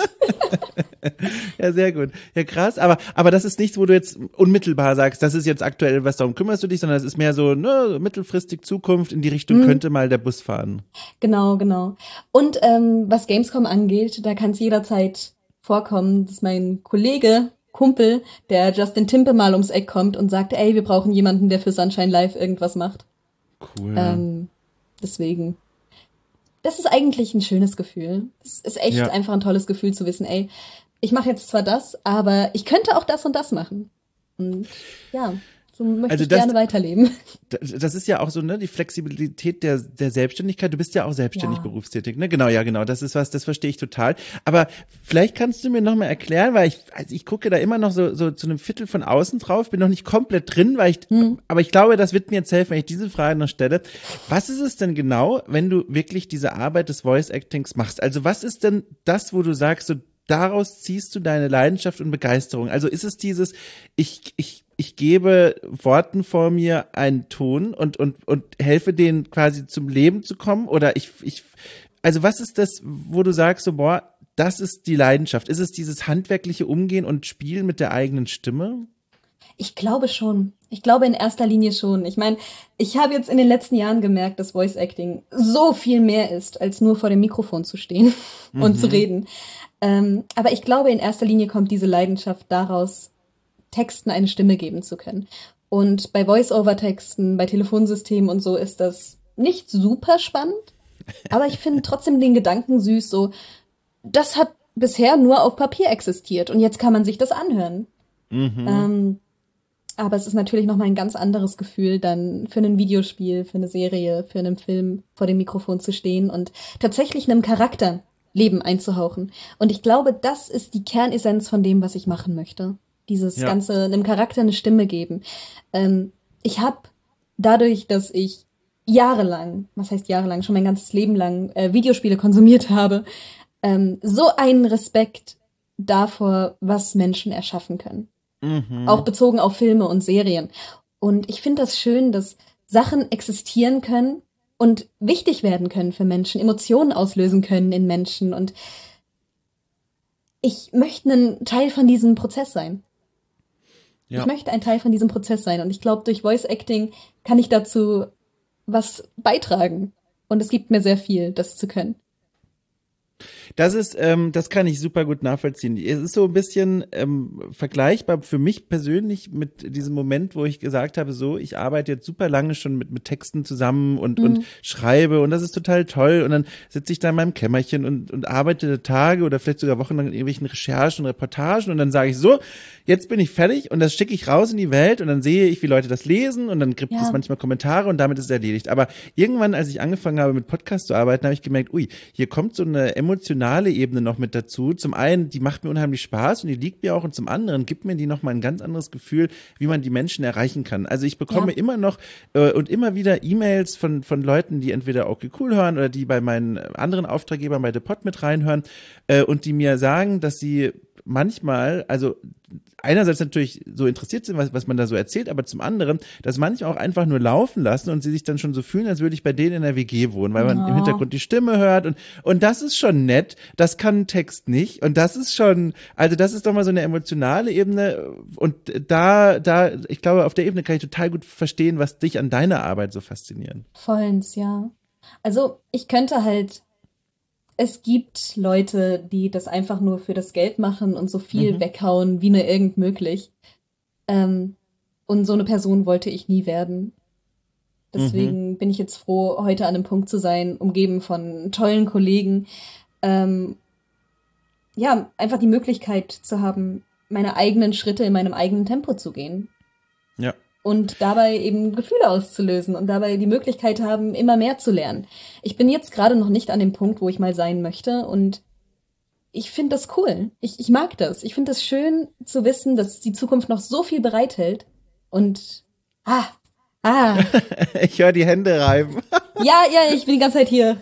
Ja, sehr gut. Ja, krass. Aber das ist nichts, wo du jetzt unmittelbar sagst, das ist jetzt aktuell, was darum kümmerst du dich, sondern es ist mehr so, mittelfristig Zukunft in die Richtung könnte mal der Bus fahren. Genau. Und was Gamescom angeht, da kann es jederzeit vorkommen, dass mein Kumpel, der Justin Timpe mal ums Eck kommt und sagt, wir brauchen jemanden, der für Sunshine Live irgendwas macht. Cool. Deswegen. Das ist eigentlich ein schönes Gefühl. Es ist echt einfach ein tolles Gefühl zu wissen, ich mache jetzt zwar das, aber ich könnte auch das und das machen. Und ja, so möchte ich gerne weiterleben. Das ist ja auch so, die Flexibilität der Selbstständigkeit. Du bist ja auch selbstständig berufstätig, ne? Genau. Das ist das verstehe ich total. Aber vielleicht kannst du mir noch mal erklären, weil ich gucke da immer noch so zu einem Viertel von außen drauf, bin noch nicht komplett drin, aber ich glaube, das wird mir jetzt helfen, wenn ich diese Frage noch stelle. Was ist es denn genau, wenn du wirklich diese Arbeit des Voice-Actings machst? Also was ist denn das, wo du sagst, so daraus ziehst du deine Leidenschaft und Begeisterung? Also ist es dieses, ich gebe Worten vor mir einen Ton und helfe denen quasi zum Leben zu kommen? Oder also was ist das, wo du sagst, so, das ist die Leidenschaft? Ist es dieses handwerkliche Umgehen und Spielen mit der eigenen Stimme? Ich glaube schon. Ich glaube in erster Linie schon. Ich meine, ich habe jetzt in den letzten Jahren gemerkt, dass Voice Acting so viel mehr ist, als nur vor dem Mikrofon zu stehen und zu reden. Aber ich glaube, in erster Linie kommt diese Leidenschaft daraus, Texten eine Stimme geben zu können. Und bei Voice-Over-Texten, bei Telefonsystemen und so ist das nicht super spannend. Aber ich finde trotzdem den Gedanken süß, so, das hat bisher nur auf Papier existiert und jetzt kann man sich das anhören. Aber es ist natürlich nochmal ein ganz anderes Gefühl, dann für ein Videospiel, für eine Serie, für einen Film vor dem Mikrofon zu stehen und tatsächlich einem Charakter Leben einzuhauchen. Und ich glaube, das ist die Kernessenz von dem, was ich machen möchte. Dieses Ganze, einem Charakter eine Stimme geben. ich habe dadurch, dass ich jahrelang, was heißt jahrelang, schon mein ganzes Leben lang Videospiele konsumiert habe, so einen Respekt davor, was Menschen erschaffen können. Auch bezogen auf Filme und Serien. Und ich finde das schön, dass Sachen existieren können und wichtig werden können für Menschen, Emotionen auslösen können in Menschen. Und ich möchte ein Teil von diesem Prozess sein. Ja. Ich möchte ein Teil von diesem Prozess sein. Und ich glaube, durch Voice Acting kann ich dazu was beitragen. Und es gibt mir sehr viel, das zu können. Das kann ich super gut nachvollziehen. Es ist so ein bisschen vergleichbar für mich persönlich mit diesem Moment, wo ich gesagt habe, so, ich arbeite jetzt super lange schon mit Texten zusammen und schreibe und das ist total toll und dann sitze ich da in meinem Kämmerchen und arbeite Tage oder vielleicht sogar Wochen lang in irgendwelchen Recherchen und Reportagen und dann sage ich so, jetzt bin ich fertig und das schicke ich raus in die Welt und dann sehe ich, wie Leute das lesen und dann gibt es manchmal Kommentare und damit ist es erledigt. Aber irgendwann, als ich angefangen habe, mit Podcasts zu arbeiten, habe ich gemerkt, ui, hier kommt so eine emotionale Ebene noch mit dazu. Zum einen, die macht mir unheimlich Spaß und die liegt mir auch und zum anderen gibt mir die noch mal ein ganz anderes Gefühl, wie man die Menschen erreichen kann. Also ich bekomme immer noch und immer wieder E-Mails von Leuten, die entweder okay cool hören oder die bei meinen anderen Auftraggebern bei The Pod mit reinhören und die mir sagen, dass sie manchmal, also einerseits natürlich so interessiert sind, was man da so erzählt, aber zum anderen, dass manche auch einfach nur laufen lassen und sie sich dann schon so fühlen, als würde ich bei denen in der WG wohnen, weil man im Hintergrund die Stimme hört und das ist schon nett, das kann ein Text nicht und das ist schon, also das ist doch mal so eine emotionale Ebene und da, ich glaube, auf der Ebene kann ich total gut verstehen, was dich an deiner Arbeit so fasziniert. Vollends, ja. Also ich könnte halt, es gibt Leute, die das einfach nur für das Geld machen und so viel weghauen, wie nur irgend möglich. Und so eine Person wollte ich nie werden. Deswegen bin ich jetzt froh, heute an einem Punkt zu sein, umgeben von tollen Kollegen. Einfach die Möglichkeit zu haben, meine eigenen Schritte in meinem eigenen Tempo zu gehen. Ja. Und dabei eben Gefühle auszulösen und dabei die Möglichkeit haben, immer mehr zu lernen. Ich bin jetzt gerade noch nicht an dem Punkt, wo ich mal sein möchte und ich finde das cool. Ich mag das. Ich finde es schön zu wissen, dass die Zukunft noch so viel bereithält und Ich höre die Hände reiben. Ja, ich bin die ganze Zeit hier.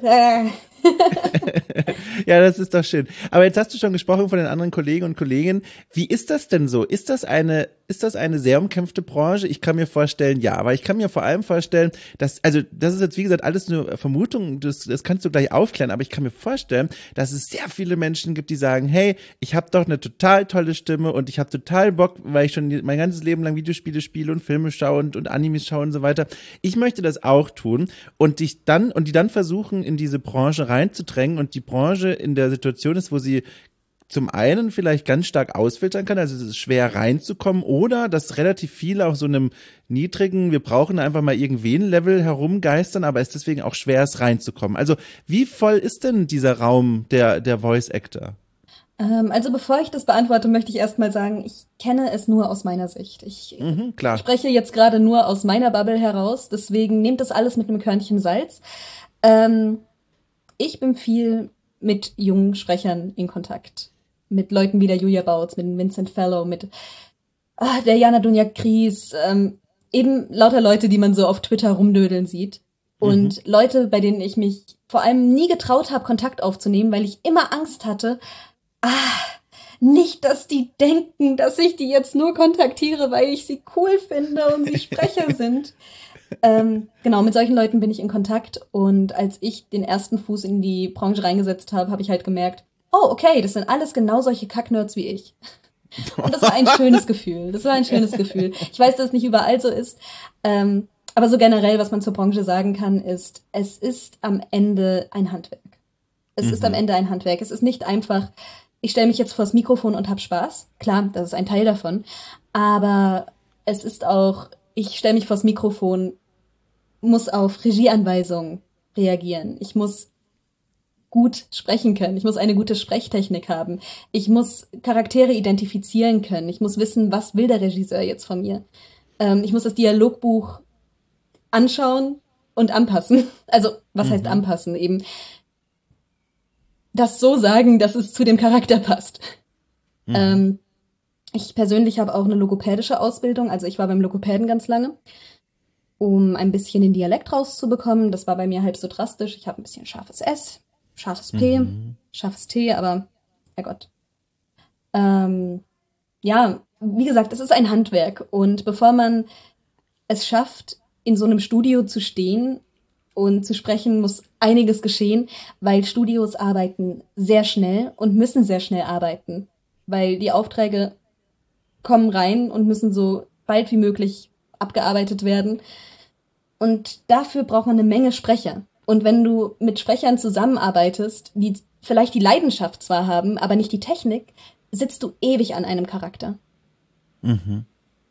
Ja, das ist doch schön. Aber jetzt hast du schon gesprochen von den anderen Kollegen und Kolleginnen. Wie ist das denn so? Ist das eine sehr umkämpfte Branche? Ich kann mir vorstellen, ja, aber ich kann mir vor allem vorstellen, das ist jetzt wie gesagt alles nur Vermutung, das kannst du gleich aufklären, aber ich kann mir vorstellen, dass es sehr viele Menschen gibt, die sagen, hey, ich habe doch eine total tolle Stimme und ich habe total Bock, weil ich schon mein ganzes Leben lang Videospiele spiele und Filme schaue und Animes schaue und so weiter. Ich möchte das auch tun und die dann versuchen, in diese Branche reinzudrängen und die Branche in der Situation ist, wo sie zum einen vielleicht ganz stark ausfiltern kann, also es ist schwer reinzukommen oder dass relativ viele auf so einem niedrigen, wir brauchen einfach mal irgendwen Level herumgeistern, aber es deswegen auch schwer ist reinzukommen. Also wie voll ist denn dieser Raum der Voice Actor? Also bevor ich das beantworte, möchte ich erstmal sagen, ich kenne es nur aus meiner Sicht. Ich spreche jetzt gerade nur aus meiner Bubble heraus, deswegen nehmt das alles mit einem Körnchen Salz. Ich bin viel mit jungen Sprechern in Kontakt. Mit Leuten wie der Julia Bautz, mit Vincent Fellow, mit der Jana Dunjak-Kries, eben lauter Leute, die man so auf Twitter rumdödeln sieht. Und Leute, bei denen ich mich vor allem nie getraut habe, Kontakt aufzunehmen, weil ich immer Angst hatte, nicht, dass die denken, dass ich die jetzt nur kontaktiere, weil ich sie cool finde und sie Sprecher sind. Genau, mit solchen Leuten bin ich in Kontakt und als ich den ersten Fuß in die Branche reingesetzt habe, habe ich halt gemerkt, oh, okay, das sind alles genau solche Kacknerds wie ich. Und das war ein schönes Gefühl. Ich weiß, dass es nicht überall so ist, aber so generell, was man zur Branche sagen kann, ist, es ist am Ende ein Handwerk. Es ist nicht einfach, ich stelle mich jetzt vors Mikrofon und habe Spaß. Klar, das ist ein Teil davon. Aber es ist auch, ich stelle mich vors Mikrofon, muss auf Regieanweisungen reagieren. Ich muss gut sprechen können. Ich muss eine gute Sprechtechnik haben. Ich muss Charaktere identifizieren können. Ich muss wissen, was will der Regisseur jetzt von mir. Ich muss das Dialogbuch anschauen und anpassen. Also, was heißt anpassen? Eben das so sagen, dass es zu dem Charakter passt. Ich persönlich habe auch eine logopädische Ausbildung. Also ich war beim Logopäden ganz lange. um ein bisschen den Dialekt rauszubekommen. Das war bei mir halb so drastisch. Ich habe ein bisschen scharfes S, scharfes P, scharfes T, aber Herrgott. Ja, wie gesagt, es ist ein Handwerk. Und bevor man es schafft, in so einem Studio zu stehen und zu sprechen, muss einiges geschehen, weil Studios arbeiten sehr schnell und müssen sehr schnell arbeiten, weil die Aufträge kommen rein und müssen so bald wie möglich abgearbeitet werden. Und dafür braucht man eine Menge Sprecher. Und wenn du mit Sprechern zusammenarbeitest, die vielleicht die Leidenschaft zwar haben, aber nicht die Technik, sitzt du ewig an einem Charakter. Mhm.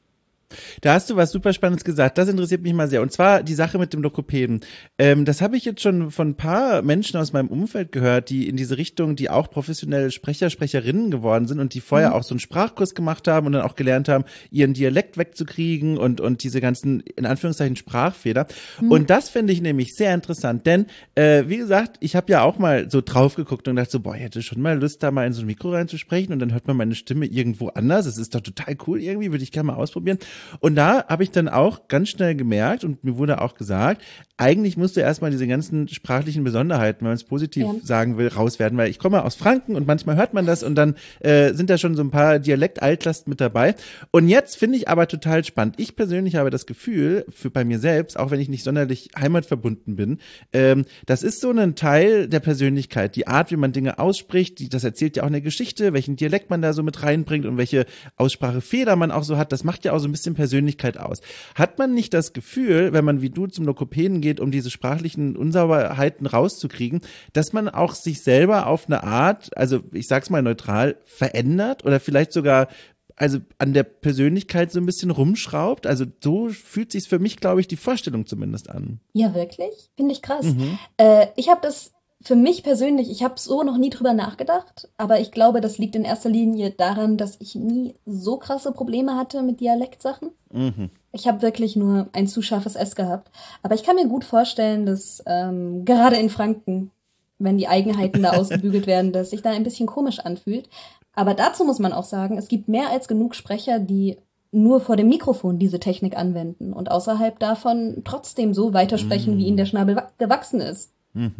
Da hast du was super Spannendes gesagt. Das interessiert mich mal sehr. Und zwar die Sache mit dem Lokopäden. Das habe ich jetzt schon von ein paar Menschen aus meinem Umfeld gehört, die in diese Richtung, die auch professionelle Sprecher, Sprecherinnen geworden sind und die vorher auch so einen Sprachkurs gemacht haben und dann auch gelernt haben, ihren Dialekt wegzukriegen und diese ganzen, in Anführungszeichen, Sprachfehler. Und das finde ich nämlich sehr interessant, denn, wie gesagt, ich habe ja auch mal so drauf geguckt und dachte so, boah, ich hätte schon mal Lust, da mal in so ein Mikro reinzusprechen und dann hört man meine Stimme irgendwo anders. Das ist doch total cool irgendwie, würde ich gerne mal ausprobieren. Und da habe ich dann auch ganz schnell gemerkt und mir wurde auch gesagt, eigentlich musst du erstmal diese ganzen sprachlichen Besonderheiten, wenn man es positiv sagen will, rauswerden, weil ich komme aus Franken und manchmal hört man das und dann sind da schon so ein paar Dialekt-Altlasten mit dabei. Und jetzt finde ich aber total spannend. Ich persönlich habe das Gefühl, bei mir selbst, auch wenn ich nicht sonderlich heimatverbunden bin, das ist so ein Teil der Persönlichkeit, die Art, wie man Dinge ausspricht, das erzählt ja auch eine Geschichte, welchen Dialekt man da so mit reinbringt und welche Aussprachefehler man auch so hat, das macht ja auch so ein bisschen Persönlichkeit aus. Hat man nicht das Gefühl, wenn man wie du zum Lokopäden geht, um diese sprachlichen Unsauberheiten rauszukriegen, dass man auch sich selber auf eine Art, also ich sag's mal neutral, verändert oder vielleicht sogar also an der Persönlichkeit so ein bisschen rumschraubt? Also so fühlt sich's für mich, glaube ich, die Vorstellung zumindest an. Ja, wirklich? Finde ich krass. Ich habe das für mich persönlich, ich habe so noch nie drüber nachgedacht, aber ich glaube, das liegt in erster Linie daran, dass ich nie so krasse Probleme hatte mit Dialektsachen. Ich habe wirklich nur ein zu scharfes S gehabt. Aber ich kann mir gut vorstellen, dass gerade in Franken, wenn die Eigenheiten da ausgebügelt werden, dass sich da ein bisschen komisch anfühlt. Aber dazu muss man auch sagen, es gibt mehr als genug Sprecher, die nur vor dem Mikrofon diese Technik anwenden und außerhalb davon trotzdem so weitersprechen, wie ihnen der Schnabel gewachsen ist.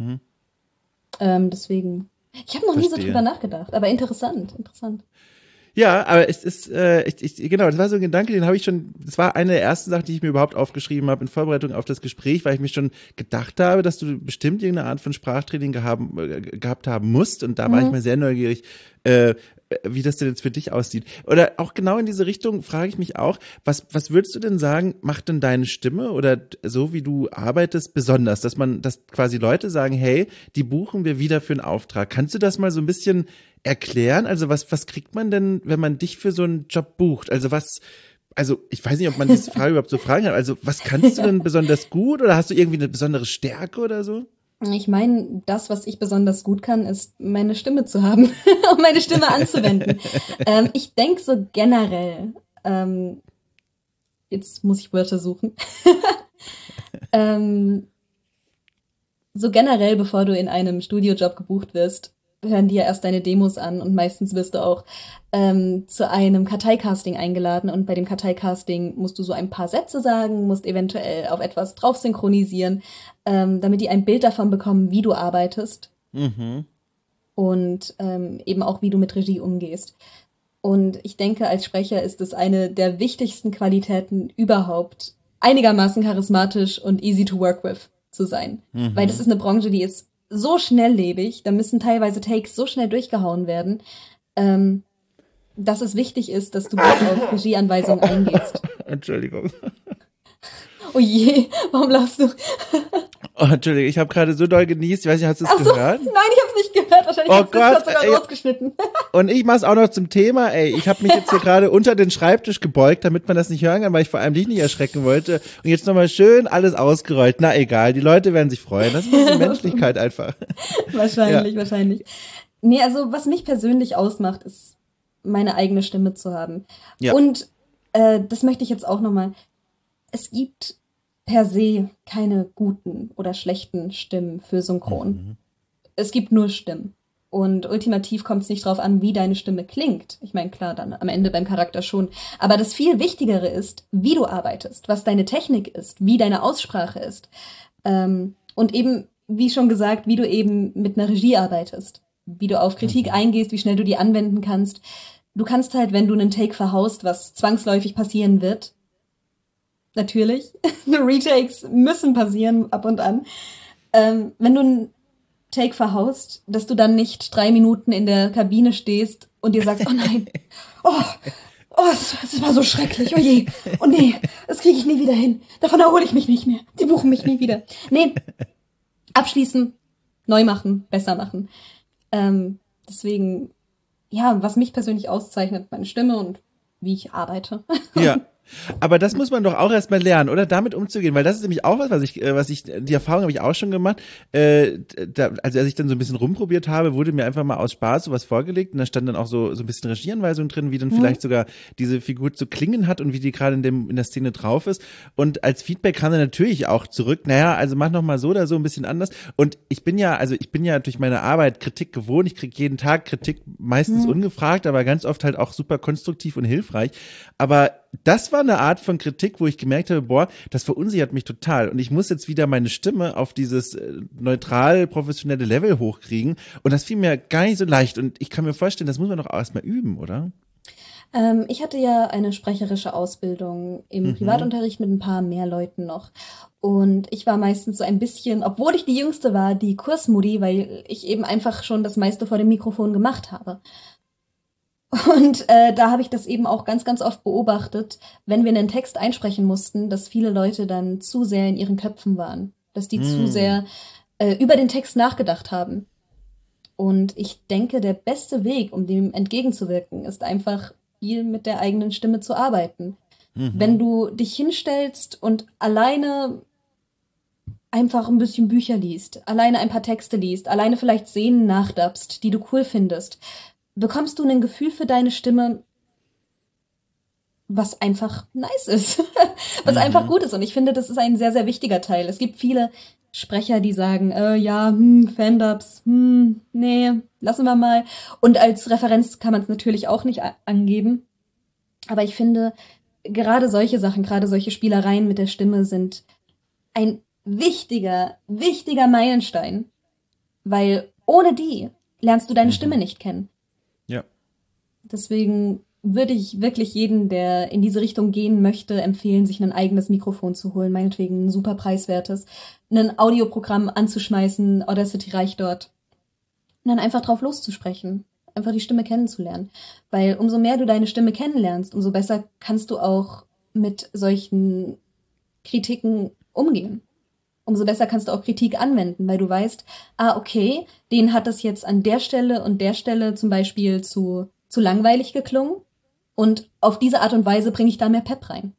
Deswegen, ich habe noch nie so drüber nachgedacht, aber interessant. Ja, aber es ist, genau, das war so ein Gedanke, den habe ich schon, das war eine der ersten Sachen, die ich mir überhaupt aufgeschrieben habe in Vorbereitung auf das Gespräch, weil ich mir schon gedacht habe, dass du bestimmt irgendeine Art von Sprachtraining gehabt haben musst und da war ich mal sehr neugierig, wie das denn jetzt für dich aussieht. Oder auch genau in diese Richtung frage ich mich auch, was würdest du denn sagen, macht denn deine Stimme oder so wie du arbeitest besonders, dass quasi Leute sagen, hey, die buchen wir wieder für einen Auftrag. Kannst du das mal so ein bisschen erklären? Also was kriegt man denn, wenn man dich für so einen Job bucht? Also ich weiß nicht, ob man diese Frage überhaupt so fragen kann. Also was kannst du denn besonders gut oder hast du irgendwie eine besondere Stärke oder so? Ich meine, das, was ich besonders gut kann, ist meine Stimme zu haben und meine Stimme anzuwenden. Ich denke so generell, jetzt muss ich Wörter suchen, so generell, bevor du in einem Studiojob gebucht wirst, hören die ja erst deine Demos an und meistens wirst du auch zu einem Karteicasting eingeladen und bei dem Karteicasting musst du so ein paar Sätze sagen, musst eventuell auf etwas drauf synchronisieren, damit die ein Bild davon bekommen, wie du arbeitest und eben auch, wie du mit Regie umgehst. Und ich denke, als Sprecher ist es eine der wichtigsten Qualitäten überhaupt, einigermaßen charismatisch und easy to work with zu sein. Weil das ist eine Branche, die ist so schnelllebig, da müssen teilweise Takes so schnell durchgehauen werden, dass es wichtig ist, dass du gut auf Regieanweisungen eingehst. Entschuldigung. Oh je, warum lachst du? Oh, Entschuldigung, ich habe gerade so doll genießt. Ich weiß nicht, hast du es gehört? Nein, ich habe es nicht gehört. Wahrscheinlich hast du es sogar rausgeschnitten. Und ich mach's auch noch zum Thema, ey. Ich habe mich jetzt hier gerade unter den Schreibtisch gebeugt, damit man das nicht hören kann, weil ich vor allem dich nicht erschrecken wollte. Und jetzt nochmal schön alles ausgerollt. Na egal, die Leute werden sich freuen. Das ist die Menschlichkeit einfach. Wahrscheinlich. Nee, also was mich persönlich ausmacht, ist meine eigene Stimme zu haben. Ja. Und das möchte ich jetzt auch nochmal. Es gibt per se keine guten oder schlechten Stimmen für Synchron. Es gibt nur Stimmen. Und ultimativ kommt es nicht drauf an, wie deine Stimme klingt. Ich meine, klar, dann am Ende beim Charakter schon. Aber das viel Wichtigere ist, wie du arbeitest, was deine Technik ist, wie deine Aussprache ist. Und eben, wie schon gesagt, wie du eben mit einer Regie arbeitest. Wie du auf Kritik eingehst, wie schnell du die anwenden kannst. Du kannst halt, wenn du einen Take verhaust, was zwangsläufig passieren wird, natürlich, Retakes müssen passieren ab und an, wenn du einen Take verhaust, dass du dann nicht 3 Minuten in der Kabine stehst und dir sagst, oh nein, das war so schrecklich, oh je, oh nee, das kriege ich nie wieder hin, davon erhole ich mich nicht mehr, die buchen mich nie wieder. Nee, abschließen, neu machen, besser machen. Deswegen, ja, was mich persönlich auszeichnet, meine Stimme und wie ich arbeite. Ja. Aber das muss man doch auch erstmal lernen, oder? Damit umzugehen, weil das ist nämlich auch die Erfahrung habe ich auch schon gemacht. Also als ich dann so ein bisschen rumprobiert habe, wurde mir einfach mal aus Spaß sowas vorgelegt und da stand dann auch so ein bisschen Regieanweisung drin, wie dann vielleicht sogar diese Figur zu klingen hat und wie die gerade in der Szene drauf ist. Und als Feedback kam dann natürlich auch zurück, naja, also mach noch mal so oder so ein bisschen anders. Und ich bin ja durch meine Arbeit Kritik gewohnt. Ich kriege jeden Tag Kritik, meistens ungefragt, aber ganz oft halt auch super konstruktiv und hilfreich. Aber das war eine Art von Kritik, wo ich gemerkt habe, boah, das verunsichert mich total und ich muss jetzt wieder meine Stimme auf dieses neutral professionelle Level hochkriegen und das fiel mir gar nicht so leicht und ich kann mir vorstellen, das muss man doch erstmal üben, oder? Ich hatte ja eine sprecherische Ausbildung im Privatunterricht mit ein paar mehr Leuten noch. Und ich war meistens so ein bisschen, obwohl ich die Jüngste war, die Kursmudi, weil ich eben einfach schon das meiste vor dem Mikrofon gemacht habe. Und da habe ich das eben auch ganz, ganz oft beobachtet, wenn wir einen Text einsprechen mussten, dass viele Leute dann zu sehr in ihren Köpfen waren. Dass die zu sehr über den Text nachgedacht haben. Und ich denke, der beste Weg, um dem entgegenzuwirken, ist einfach viel mit der eigenen Stimme zu arbeiten. Wenn du dich hinstellst und alleine einfach ein bisschen Bücher liest, alleine ein paar Texte liest, alleine vielleicht Szenen nachdabst, die du cool findest, bekommst du ein Gefühl für deine Stimme, was einfach nice ist, was einfach gut ist. Und ich finde, das ist ein sehr, sehr wichtiger Teil. Es gibt viele Sprecher, die sagen, Fan-Dubs, nee, lassen wir mal. Und als Referenz kann man es natürlich auch nicht angeben. Aber ich finde, gerade solche Sachen, gerade solche Spielereien mit der Stimme sind ein wichtiger, wichtiger Meilenstein. Weil ohne die lernst du deine Stimme nicht kennen. Ja. Deswegen würde ich wirklich jeden, der in diese Richtung gehen möchte, empfehlen, sich ein eigenes Mikrofon zu holen, meinetwegen ein super preiswertes, ein Audioprogramm anzuschmeißen, Audacity reicht dort. Und dann einfach drauf loszusprechen, einfach die Stimme kennenzulernen. Weil umso mehr du deine Stimme kennenlernst, umso besser kannst du auch mit solchen Kritiken umgehen. Umso besser kannst du auch Kritik anwenden, weil du weißt, okay, denen hat das jetzt an der Stelle und der Stelle zum Beispiel zu langweilig geklungen und auf diese Art und Weise bringe ich da mehr Pep rein.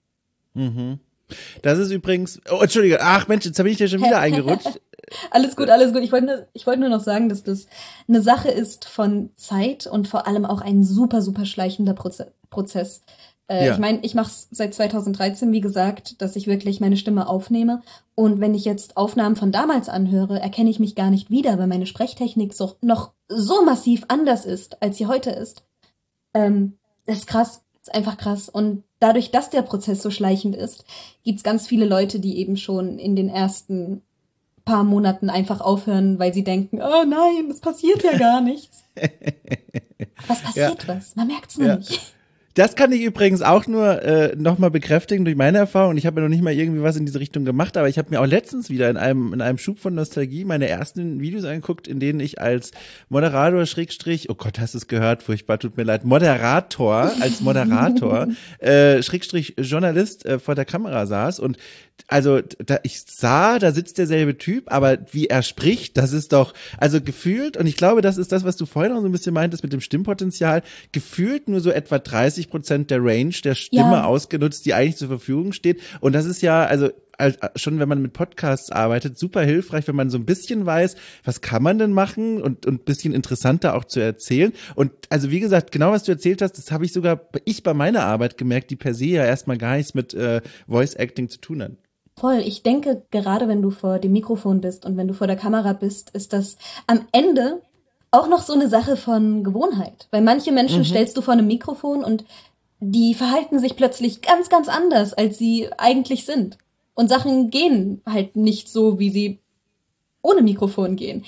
Das ist übrigens, Entschuldige, ach Mensch, jetzt habe ich dir schon wieder eingerutscht. Alles gut, alles gut. Ich wollte nur noch sagen, dass das eine Sache ist von Zeit und vor allem auch ein super, super schleichender Prozess. Ja. Ich meine, ich mache es seit 2013, wie gesagt, dass ich wirklich meine Stimme aufnehme. Und wenn ich jetzt Aufnahmen von damals anhöre, erkenne ich mich gar nicht wieder, weil meine Sprechtechnik noch so massiv anders ist, als sie heute ist. Das ist krass, ist einfach krass. Und dadurch, dass der Prozess so schleichend ist, gibt's ganz viele Leute, die eben schon in den ersten paar Monaten einfach aufhören, weil sie denken, oh nein, es passiert ja gar nichts. Was passiert was? Man merkt's nur nicht. Das kann ich übrigens auch nur nochmal bekräftigen durch meine Erfahrung. Ich habe ja noch nicht mal irgendwie was in diese Richtung gemacht, aber ich habe mir auch letztens wieder in einem Schub von Nostalgie meine ersten Videos angeguckt, in denen ich als Moderator Schrägstrich, oh Gott, hast du es gehört, furchtbar, tut mir leid, als Moderator Schrägstrich Journalist vor der Kamera saß und also da sitzt derselbe Typ, aber wie er spricht, das ist doch, also gefühlt, und ich glaube, das ist das, was du vorhin auch so ein bisschen meintest mit dem Stimmpotenzial, gefühlt nur so etwa 30% der Range der Stimme ausgenutzt, die eigentlich zur Verfügung steht. Und das ist ja, also schon wenn man mit Podcasts arbeitet, super hilfreich, wenn man so ein bisschen weiß, was kann man denn machen und ein bisschen interessanter auch zu erzählen. Und also wie gesagt, genau was du erzählt hast, das habe ich sogar bei meiner Arbeit gemerkt, die per se ja erstmal gar nichts mit Voice Acting zu tun hat. Voll. Ich denke, gerade wenn du vor dem Mikrofon bist und wenn du vor der Kamera bist, ist das am Ende auch noch so eine Sache von Gewohnheit. Weil manche Menschen stellst du vor einem Mikrofon und die verhalten sich plötzlich ganz, ganz anders, als sie eigentlich sind. Und Sachen gehen halt nicht so, wie sie ohne Mikrofon gehen.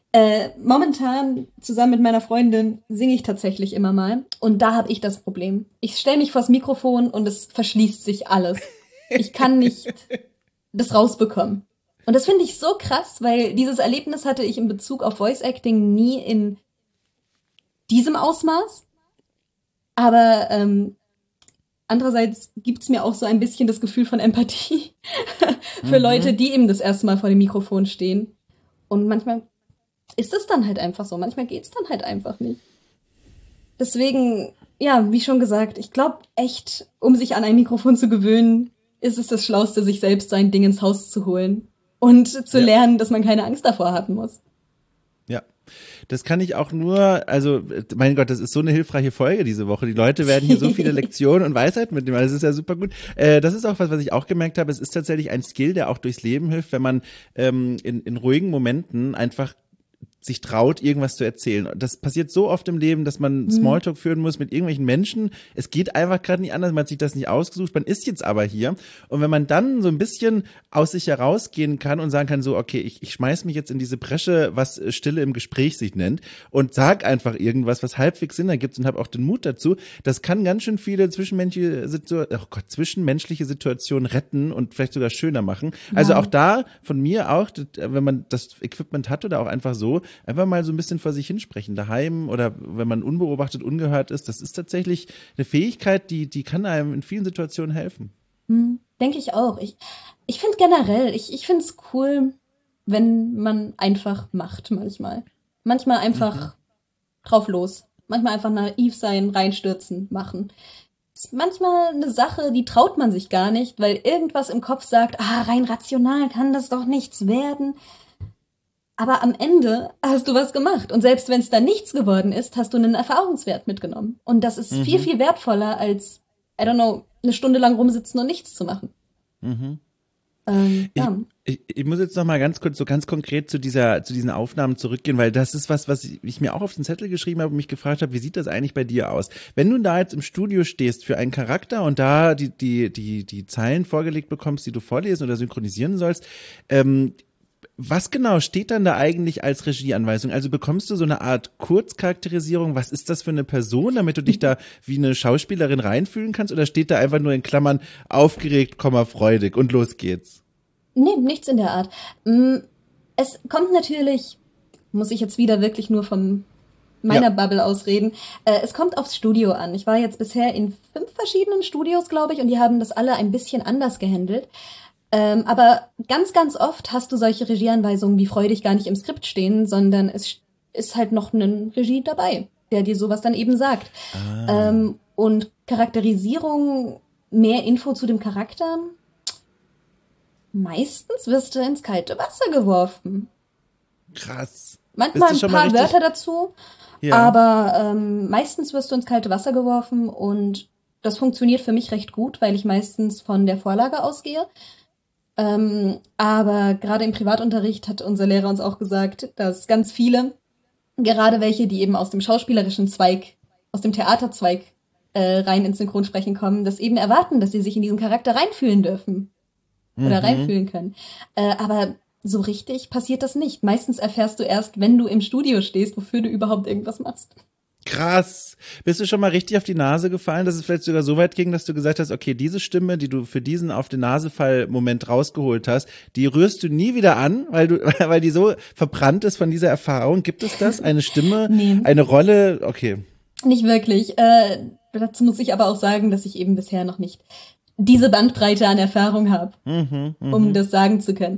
Momentan, zusammen mit meiner Freundin, singe ich tatsächlich immer mal. Und da habe ich das Problem. Ich stelle mich vors Mikrofon und es verschließt sich alles. Ich kann nicht das rausbekommen. Und das finde ich so krass, weil dieses Erlebnis hatte ich in Bezug auf Voice Acting nie in diesem Ausmaß. Aber andererseits gibt's mir auch so ein bisschen das Gefühl von Empathie für Leute, die eben das erste Mal vor dem Mikrofon stehen. Und manchmal ist es dann halt einfach so. Manchmal geht's dann halt einfach nicht. Deswegen, ja, wie schon gesagt, ich glaube echt, um sich an ein Mikrofon zu gewöhnen, ist es das Schlauste, sich selbst sein Ding ins Haus zu holen und zu lernen, dass man keine Angst davor haben muss. Ja. Das kann ich auch nur, also mein Gott, das ist so eine hilfreiche Folge diese Woche. Die Leute werden hier so viele Lektionen und Weisheiten mitnehmen. Das ist ja super gut. Das ist auch was ich auch gemerkt habe. Es ist tatsächlich ein Skill, der auch durchs Leben hilft, wenn man in ruhigen Momenten einfach sich traut, irgendwas zu erzählen. Das passiert so oft im Leben, dass man Smalltalk führen muss mit irgendwelchen Menschen. Es geht einfach gerade nicht anders, man hat sich das nicht ausgesucht, man ist jetzt aber hier. Und wenn man dann so ein bisschen aus sich herausgehen kann und sagen kann, so, okay, ich schmeiß mich jetzt in diese Bresche, was Stille im Gespräch sich nennt, und sag einfach irgendwas, was halbwegs Sinn ergibt und habe auch den Mut dazu, das kann ganz schön viele zwischenmenschliche Situationen retten und vielleicht sogar schöner machen. Ja. Also auch da von mir auch, wenn man das Equipment hat oder auch einfach so, einfach mal so ein bisschen vor sich hinsprechen, daheim oder wenn man unbeobachtet, ungehört ist. Das ist tatsächlich eine Fähigkeit, die kann einem in vielen Situationen helfen. Denke ich auch. Ich finde generell, ich finde es cool, wenn man einfach macht manchmal. Manchmal einfach drauf los. Manchmal einfach naiv sein, reinstürzen, machen. Ist manchmal eine Sache, die traut man sich gar nicht, weil irgendwas im Kopf sagt, rein rational kann das doch nichts werden. Aber am Ende hast du was gemacht. Und selbst wenn es da nichts geworden ist, hast du einen Erfahrungswert mitgenommen. Und das ist viel, viel wertvoller als, I don't know, eine Stunde lang rumsitzen und nichts zu machen. Ja. Ich muss jetzt noch mal ganz kurz, so ganz konkret zu diesen Aufnahmen zurückgehen, weil das ist was ich mir auch auf den Zettel geschrieben habe und mich gefragt habe, wie sieht das eigentlich bei dir aus? Wenn du da jetzt im Studio stehst für einen Charakter und da die Zeilen vorgelegt bekommst, die du vorlesen oder synchronisieren sollst, was genau steht dann da eigentlich als Regieanweisung? Also bekommst du so eine Art Kurzcharakterisierung? Was ist das für eine Person, damit du dich da wie eine Schauspielerin reinfühlen kannst? Oder steht da einfach nur in Klammern aufgeregt, freudig und los geht's? Nee, nichts in der Art. Es kommt natürlich, muss ich jetzt wieder wirklich nur von meiner Bubble ausreden, es kommt aufs Studio an. Ich war jetzt bisher in 5 verschiedenen Studios, glaube ich, und die haben das alle ein bisschen anders gehandelt. Aber ganz, ganz oft hast du solche Regieanweisungen wie freudig gar nicht im Skript stehen, sondern es ist halt noch ein Regie dabei, der dir sowas dann eben sagt. Und Charakterisierung, mehr Info zu dem Charakter, meistens wirst du ins kalte Wasser geworfen. Krass. Manchmal ein paar Wörter dazu, aber meistens wirst du ins kalte Wasser geworfen und das funktioniert für mich recht gut, weil ich meistens von der Vorlage ausgehe. Aber gerade im Privatunterricht hat unser Lehrer uns auch gesagt, dass ganz viele, gerade welche, die eben aus dem schauspielerischen Zweig, aus dem Theaterzweig rein ins Synchronsprechen kommen, das eben erwarten, dass sie sich in diesen Charakter reinfühlen dürfen oder reinfühlen können. Aber so richtig passiert das nicht. Meistens erfährst du erst, wenn du im Studio stehst, wofür du überhaupt irgendwas machst. Krass. Bist du schon mal richtig auf die Nase gefallen, dass es vielleicht sogar so weit ging, dass du gesagt hast, okay, diese Stimme, die du für diesen auf den Nasefall-Moment rausgeholt hast, die rührst du nie wieder an, weil die so verbrannt ist von dieser Erfahrung. Gibt es das? Eine Stimme, eine Rolle? Okay. Nicht wirklich. Dazu muss ich aber auch sagen, dass ich eben bisher noch nicht diese Bandbreite an Erfahrung habe, um das sagen zu können.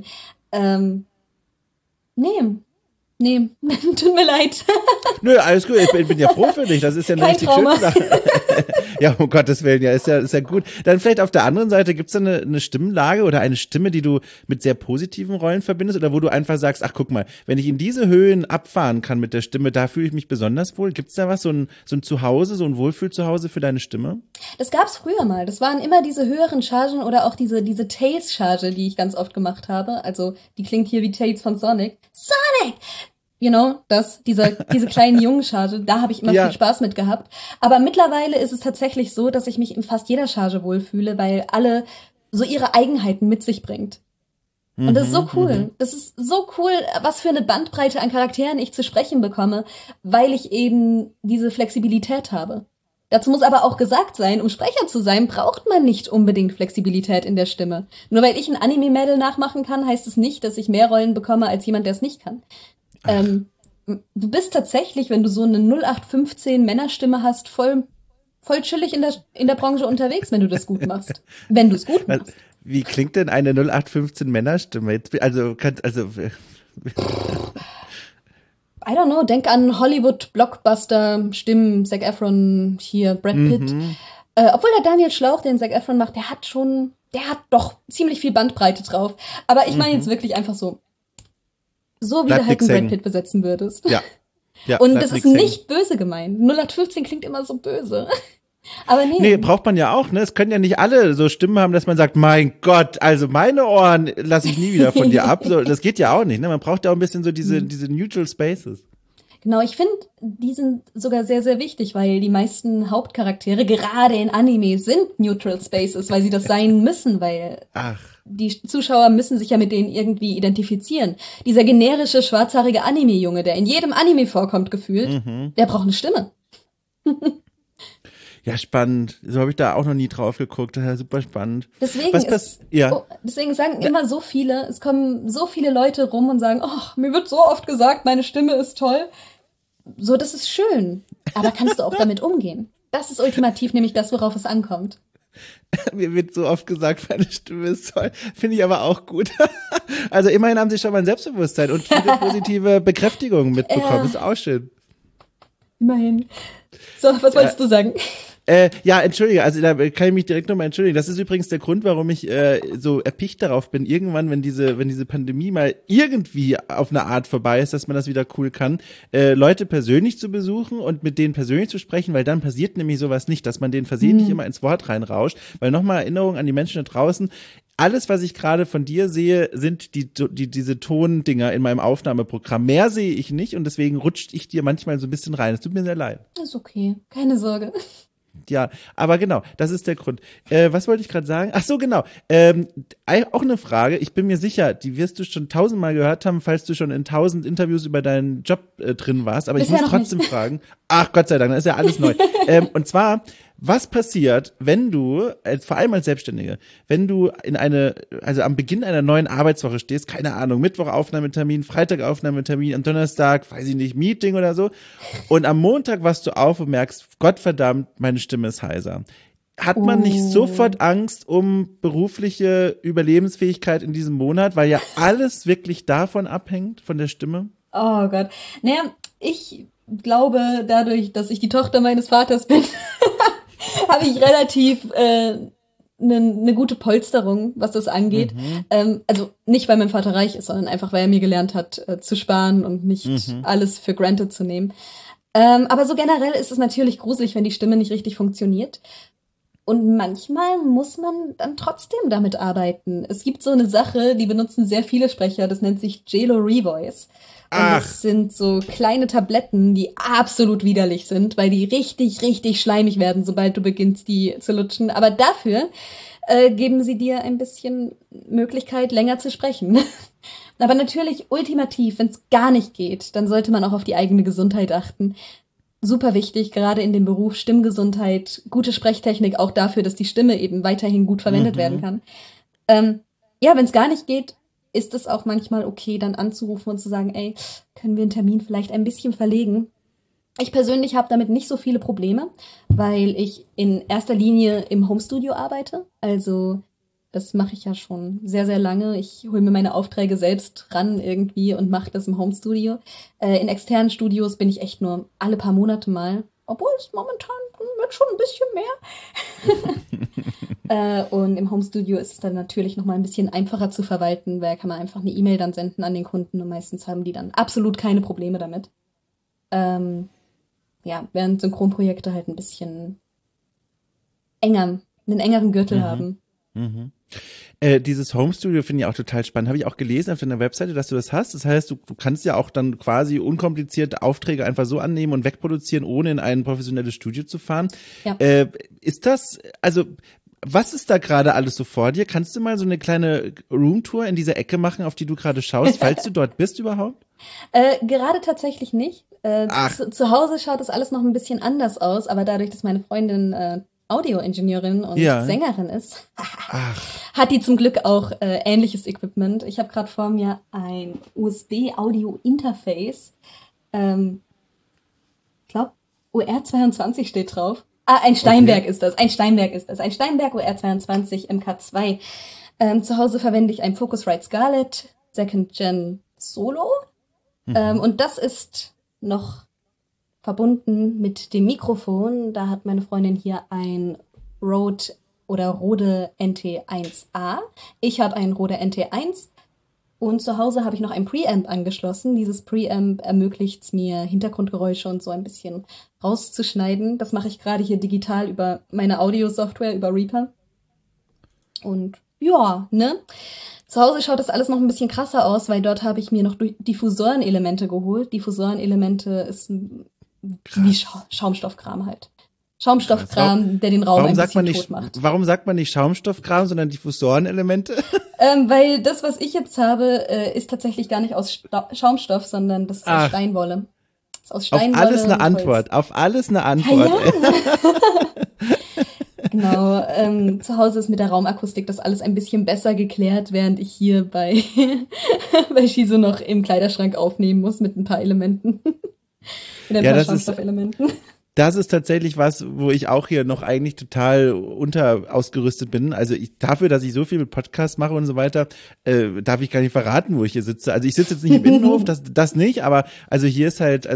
Nee, tut mir leid. Nö, alles gut, ich bin ja froh für dich, das ist ja eine richtig schöne Sache. Ja, um Gottes Willen, ja, ist ja gut. Dann vielleicht auf der anderen Seite, gibt's da eine Stimmlage oder eine Stimme, die du mit sehr positiven Rollen verbindest oder wo du einfach sagst, ach guck mal, wenn ich in diese Höhen abfahren kann mit der Stimme, da fühle ich mich besonders wohl. Gibt's da was, so ein Zuhause, so ein Wohlfühlzuhause für deine Stimme? Das gab's früher mal. Das waren immer diese höheren Chargen oder auch diese Tails-Charge, die ich ganz oft gemacht habe. Also, die klingt hier wie Tails von Sonic. Sonic! diese kleinen Jungenscharge, da habe ich immer viel Spaß mit gehabt. Aber mittlerweile ist es tatsächlich so, dass ich mich in fast jeder Charge wohlfühle, weil alle so ihre Eigenheiten mit sich bringt. Und das ist so cool. Das ist so cool, was für eine Bandbreite an Charakteren ich zu sprechen bekomme, weil ich eben diese Flexibilität habe. Dazu muss aber auch gesagt sein, um Sprecher zu sein, braucht man nicht unbedingt Flexibilität in der Stimme. Nur weil ich ein Anime-Mädel nachmachen kann, heißt es nicht, dass ich mehr Rollen bekomme als jemand, der es nicht kann. Du bist tatsächlich, wenn du so eine 0815 Männerstimme hast, voll chillig in der Branche unterwegs, wenn du das gut machst. Wenn du es gut machst. Wie klingt denn eine 0815 Männerstimme? I don't know, denk an Hollywood-Blockbuster-Stimmen, Zac Efron, hier, Brad Pitt. Obwohl der Daniel Schlauch, den Zac Efron macht, der hat doch ziemlich viel Bandbreite drauf. Aber ich meine jetzt wirklich einfach so wie du halt einen Brad Pitt besetzen würdest. Ja. Und das ist nicht böse gemeint. 0815 klingt immer so böse. Aber nee, braucht man ja auch, ne? Es können ja nicht alle so Stimmen haben, dass man sagt, mein Gott, also meine Ohren lasse ich nie wieder von dir ab. So, das geht ja auch nicht, ne? Man braucht ja auch ein bisschen so diese Neutral Spaces. Genau, ich finde, die sind sogar sehr, sehr wichtig, weil die meisten Hauptcharaktere, gerade in Anime, sind Neutral Spaces, weil sie das sein müssen, weil die Zuschauer müssen sich ja mit denen irgendwie identifizieren. Dieser generische, schwarzhaarige Anime-Junge, der in jedem Anime vorkommt, gefühlt, der braucht eine Stimme. Ja, spannend. So habe ich da auch noch nie drauf geguckt. Das ist ja super spannend. Deswegen sagen immer so viele, es kommen so viele Leute rum und sagen, oh, mir wird so oft gesagt, meine Stimme ist toll. So, das ist schön. Aber kannst du auch damit umgehen? Das ist ultimativ nämlich das, worauf es ankommt. Mir wird so oft gesagt, meine Stimme ist toll. Finde ich aber auch gut. Also immerhin haben sie schon mal ein Selbstbewusstsein und viele positive Bekräftigungen mitbekommen. Ist auch schön. Immerhin. So, was wolltest du sagen? Entschuldige, also da kann ich mich direkt nochmal entschuldigen. Das ist übrigens der Grund, warum ich so erpicht darauf bin, irgendwann, wenn diese Pandemie mal irgendwie auf eine Art vorbei ist, dass man das wieder cool kann, Leute persönlich zu besuchen und mit denen persönlich zu sprechen, weil dann passiert nämlich sowas nicht, dass man denen versehentlich immer ins Wort reinrauscht. Weil nochmal Erinnerung an die Menschen da draußen, alles, was ich gerade von dir sehe, sind diese Tondinger in meinem Aufnahmeprogramm. Mehr sehe ich nicht und deswegen rutscht ich dir manchmal so ein bisschen rein. Es tut mir sehr leid. Ist okay, keine Sorge. Ja, aber genau, das ist der Grund. Was wollte ich gerade sagen? Ach so, genau. Auch eine Frage, ich bin mir sicher, die wirst du schon 1000-mal gehört haben, falls du schon in 1000 Interviews über deinen Job drin warst, aber Bisher ich muss trotzdem fragen. Ach, Gott sei Dank, dann ist ja alles neu. Und zwar, was passiert, wenn du, vor allem als Selbstständige, wenn du also am Beginn einer neuen Arbeitswoche stehst, keine Ahnung, Mittwoch Aufnahmetermin, Freitag Aufnahmetermin, am Donnerstag, weiß ich nicht, Meeting oder so, und am Montag wachst du auf und merkst, Gottverdammt, meine Stimme ist heiser. Hat man nicht sofort Angst um berufliche Überlebensfähigkeit in diesem Monat, weil ja alles wirklich davon abhängt, von der Stimme? Oh Gott. Naja, ich glaube, dadurch, dass ich die Tochter meines Vaters bin, habe ich relativ eine gute Polsterung, was das angeht. Also nicht, weil mein Vater reich ist, sondern einfach, weil er mir gelernt hat, zu sparen und nicht alles für granted zu nehmen. Aber so generell ist es natürlich gruselig, wenn die Stimme nicht richtig funktioniert. Und manchmal muss man dann trotzdem damit arbeiten. Es gibt so eine Sache, die benutzen sehr viele Sprecher, das nennt sich JLo Revoice. Und das sind so kleine Tabletten, die absolut widerlich sind, weil die richtig, richtig schleimig werden, sobald du beginnst, die zu lutschen. Aber dafür geben sie dir ein bisschen Möglichkeit, länger zu sprechen. Aber natürlich ultimativ, wenn es gar nicht geht, dann sollte man auch auf die eigene Gesundheit achten. Super wichtig, gerade in dem Beruf Stimmgesundheit, gute Sprechtechnik, auch dafür, dass die Stimme eben weiterhin gut verwendet werden kann. Wenn es gar nicht geht, ist es auch manchmal okay, dann anzurufen und zu sagen, ey, können wir einen Termin vielleicht ein bisschen verlegen? Ich persönlich habe damit nicht so viele Probleme, weil ich in erster Linie im Homestudio arbeite. Also das mache ich ja schon sehr, sehr lange. Ich hole mir meine Aufträge selbst ran irgendwie und mache das im Homestudio. In externen Studios bin ich echt nur alle paar Monate mal. Obwohl es momentan wird schon ein bisschen mehr. Und im Homestudio ist es dann natürlich noch mal ein bisschen einfacher zu verwalten, weil kann man einfach eine E-Mail dann senden an den Kunden und meistens haben die dann absolut keine Probleme damit. Während Synchronprojekte halt ein bisschen einen engeren Gürtel haben. Dieses Home Studio finde ich auch total spannend. Habe ich auch gelesen auf deiner Webseite, dass du das hast. Das heißt, du kannst ja auch dann quasi unkompliziert Aufträge einfach so annehmen und wegproduzieren, ohne in ein professionelles Studio zu fahren. Ja. Was ist da gerade alles so vor dir? Kannst du mal so eine kleine Roomtour in dieser Ecke machen, auf die du gerade schaust, falls du dort bist überhaupt? Gerade tatsächlich nicht. Zu Hause schaut das alles noch ein bisschen anders aus, aber dadurch, dass meine Freundin Audioingenieurin und Sängerin ist, hat die zum Glück auch ähnliches Equipment. Ich habe gerade vor mir ein USB-Audio-Interface. Ich glaube, OR22 steht drauf. Ein Steinberg ist das. Ein Steinberg OR22 MK2. Zu Hause verwende ich ein Focusrite Scarlett Second Gen Solo. Und das ist noch verbunden mit dem Mikrofon. Da hat meine Freundin hier ein Rode NT1A. Ich habe ein Rode NT1. Und zu Hause habe ich noch ein Preamp angeschlossen. Dieses Preamp ermöglicht es mir, Hintergrundgeräusche und so ein bisschen rauszuschneiden. Das mache ich gerade hier digital über meine Audio-Software, über Reaper. Und ja, ne? Zu Hause schaut das alles noch ein bisschen krasser aus, weil dort habe ich mir noch Diffusoren-Elemente geholt. Diffusoren-Elemente ist wie Schaumstoffkram halt. Schaumstoffkram, der den Raum ein bisschen tot macht. Warum sagt man nicht Schaumstoffkram, sondern Diffusoren-Elemente? Weil das, was ich jetzt habe, ist tatsächlich gar nicht aus Schaumstoff, sondern das ist aus Steinwolle. Das ist aus Steinwolle. Auf alles eine Antwort. Ja. Genau. Zu Hause ist mit der Raumakustik das alles ein bisschen besser geklärt, während ich hier bei Shizo noch im Kleiderschrank aufnehmen muss mit ein paar Elementen. Mit ein paar Schaumstoffelementen. Das ist tatsächlich was, wo ich auch hier noch eigentlich total ausgerüstet bin. Also dafür, dass ich so viel mit Podcasts mache und so weiter, darf ich gar nicht verraten, wo ich hier sitze. Also ich sitze jetzt nicht im Innenhof, das nicht, aber also hier ist halt,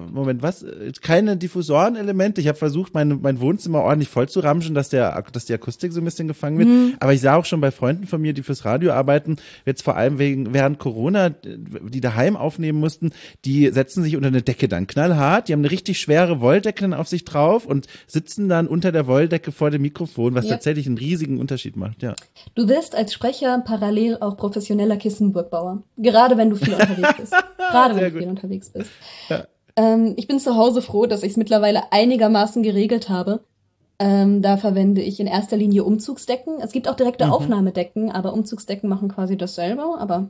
keine Diffusorenelemente. Ich habe versucht, mein Wohnzimmer ordentlich voll zu ramschen, dass die Akustik so ein bisschen gefangen wird. Aber ich sah auch schon bei Freunden von mir, die fürs Radio arbeiten, jetzt vor allem während Corona, die daheim aufnehmen mussten, die setzen sich unter eine Decke dann knallhart. Die haben eine richtig schwere Wolldecke auf sich drauf und sitzen dann unter der Wolldecke vor dem Mikrofon, was tatsächlich einen riesigen Unterschied macht, ja. Du wirst als Sprecher parallel auch professioneller Kissenburgbauer. Gerade wenn du viel unterwegs bist. Ja. Ich bin zu Hause froh, dass ich es mittlerweile einigermaßen geregelt habe. Da verwende ich in erster Linie Umzugsdecken. Es gibt auch direkte Aufnahmedecken, aber Umzugsdecken machen quasi dasselbe, aber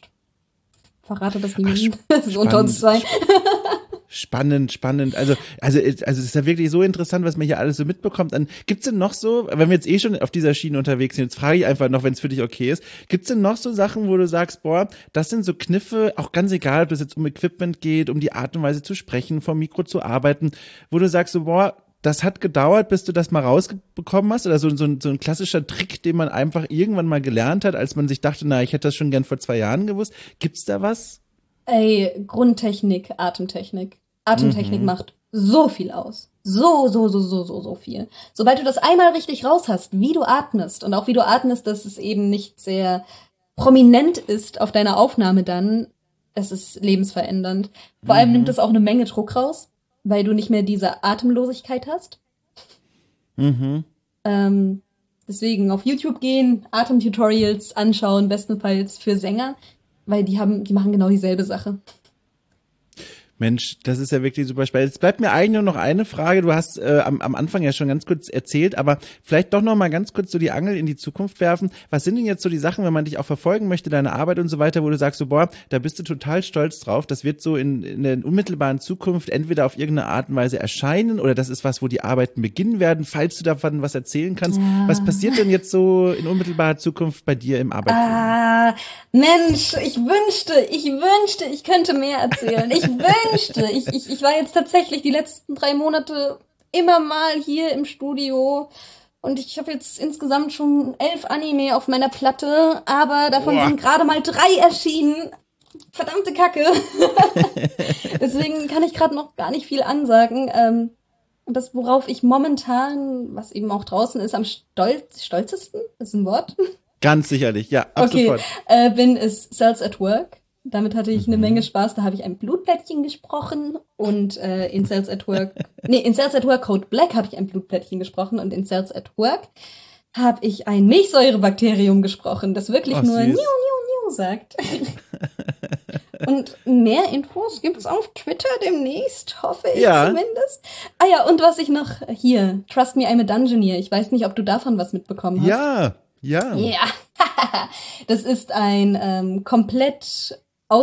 verrate das niemandem. Das ist unter uns zwei. Spannend. Also es ist ja wirklich so interessant, was man hier alles so mitbekommt. Gibt's denn noch so, wenn wir jetzt schon auf dieser Schiene unterwegs sind, jetzt frage ich einfach noch, wenn es für dich okay ist, gibt's denn noch so Sachen, wo du sagst, boah, das sind so Kniffe, auch ganz egal, ob es jetzt um Equipment geht, um die Art und Weise zu sprechen, vom Mikro zu arbeiten, wo du sagst so, boah, das hat gedauert, bis du das mal rausbekommen hast, oder so ein klassischer Trick, den man einfach irgendwann mal gelernt hat, als man sich dachte, ich hätte das schon gern vor 2 Jahren gewusst. Gibt's da was? Grundtechnik, Atemtechnik. Atemtechnik macht so viel aus. So viel. Sobald du das einmal richtig raus hast, wie du atmest und auch wie du atmest, dass es eben nicht sehr prominent ist auf deiner Aufnahme dann, das ist lebensverändernd. Vor allem nimmt es auch eine Menge Druck raus, weil du nicht mehr diese Atemlosigkeit hast. Deswegen auf YouTube gehen, Atemtutorials anschauen, bestenfalls für Sänger, weil die machen genau dieselbe Sache. Mensch, das ist ja wirklich super spannend. Jetzt bleibt mir eigentlich nur noch eine Frage. Du hast am Anfang ja schon ganz kurz erzählt, aber vielleicht doch noch mal ganz kurz so die Angel in die Zukunft werfen. Was sind denn jetzt so die Sachen, wenn man dich auch verfolgen möchte, deine Arbeit und so weiter, wo du sagst so, boah, da bist du total stolz drauf. Das wird so in der unmittelbaren Zukunft entweder auf irgendeine Art und Weise erscheinen oder das ist was, wo die Arbeiten beginnen werden, falls du davon was erzählen kannst. Ja. Was passiert denn jetzt so in unmittelbarer Zukunft bei dir im Arbeitsleben? Mensch, ich wünschte, ich könnte mehr erzählen. Ich war jetzt tatsächlich die letzten 3 Monate immer mal hier im Studio und ich habe jetzt insgesamt schon 11 Anime auf meiner Platte, aber davon sind gerade mal 3 erschienen. Verdammte Kacke. Deswegen kann ich gerade noch gar nicht viel ansagen. Das, worauf ich momentan, was eben auch draußen ist, am stolzesten, ist ein Wort? Ganz sicherlich, ja, ab sofort. Bin ist Cells at Work. Damit hatte ich eine Menge Spaß. Da habe ich ein Blutplättchen gesprochen und in Cells at Work Code Black habe ich ein Blutplättchen gesprochen und in Cells at Work habe ich ein Milchsäurebakterium gesprochen, das wirklich nur süß. Niu, Niu, Niu sagt. Und mehr Infos gibt es auf Twitter demnächst, hoffe ich zumindest. Ah ja, und was ich noch hier, Trust Me, I'm a Dungeoneer. Ich weiß nicht, ob du davon was mitbekommen hast. Ja. Ja, das ist ein komplett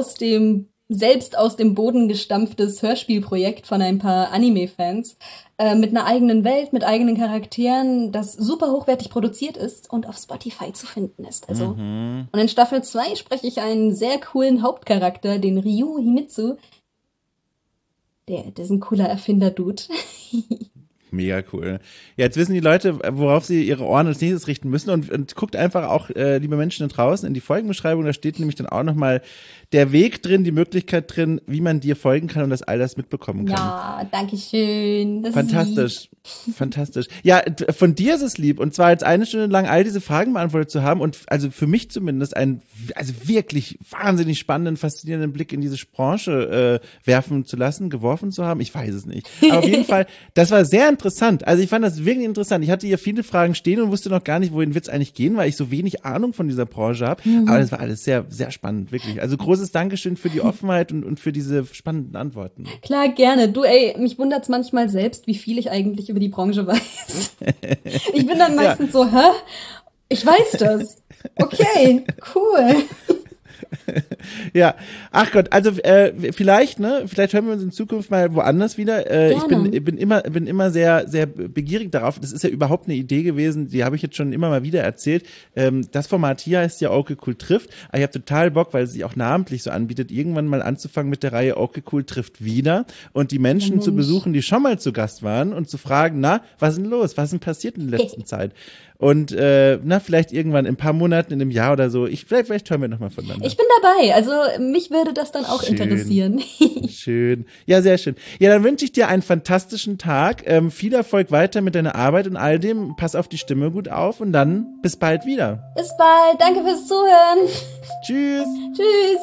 selbst aus dem Boden gestampftes Hörspielprojekt von ein paar Anime-Fans mit einer eigenen Welt, mit eigenen Charakteren, das super hochwertig produziert ist und auf Spotify zu finden ist. Also Und in Staffel 2 spreche ich einen sehr coolen Hauptcharakter, den Ryu Himitsu. Der ist ein cooler Erfinder-Dude. Mega cool. Ja, jetzt wissen die Leute, worauf sie ihre Ohren als nächstes richten müssen und guckt einfach auch, liebe Menschen da draußen, in die Folgenbeschreibung, da steht nämlich dann auch nochmal der Weg drin, die Möglichkeit drin, wie man dir folgen kann und das all das mitbekommen kann. Ja, danke schön. Das fantastisch, fantastisch. Ja, von dir ist es lieb und zwar jetzt eine Stunde lang all diese Fragen beantwortet zu haben und also für mich zumindest einen wirklich wahnsinnig spannenden, faszinierenden Blick in diese Branche geworfen zu haben. Ich weiß es nicht. Aber auf jeden Fall, das war sehr interessant. Also ich fand das wirklich interessant. Ich hatte hier viele Fragen stehen und wusste noch gar nicht, wohin wird's eigentlich gehen, weil ich so wenig Ahnung von dieser Branche habe. Aber das war alles sehr, sehr spannend, wirklich. Also großes Dankeschön für die Offenheit und für diese spannenden Antworten. Klar, gerne. Du, mich wundert's manchmal selbst, wie viel ich eigentlich über die Branche weiß. Ich bin dann meistens so, ich weiß das. Okay, cool. Ja, ach Gott, also vielleicht hören wir uns in Zukunft mal woanders wieder. Ich bin immer sehr, sehr begierig darauf. Das ist ja überhaupt eine Idee gewesen, die habe ich jetzt schon immer mal wieder erzählt. Das Format hier heißt ja Okay Cool trifft. Aber ich habe total Bock, weil es sich auch namentlich so anbietet, irgendwann mal anzufangen mit der Reihe Okay Cool trifft wieder und die Menschen zu besuchen, die schon mal zu Gast waren und zu fragen, was ist denn los? Was ist denn passiert in der letzten Zeit? Und vielleicht irgendwann in ein paar Monaten, in einem Jahr oder so, vielleicht hören wir nochmal voneinander. Ich bin dabei, also mich würde das dann auch interessieren. Schön, ja, sehr schön. Ja, dann wünsche ich dir einen fantastischen Tag, viel Erfolg weiter mit deiner Arbeit und all dem, pass auf die Stimme gut auf und dann bis bald wieder. Bis bald, danke fürs Zuhören. Tschüss. Tschüss.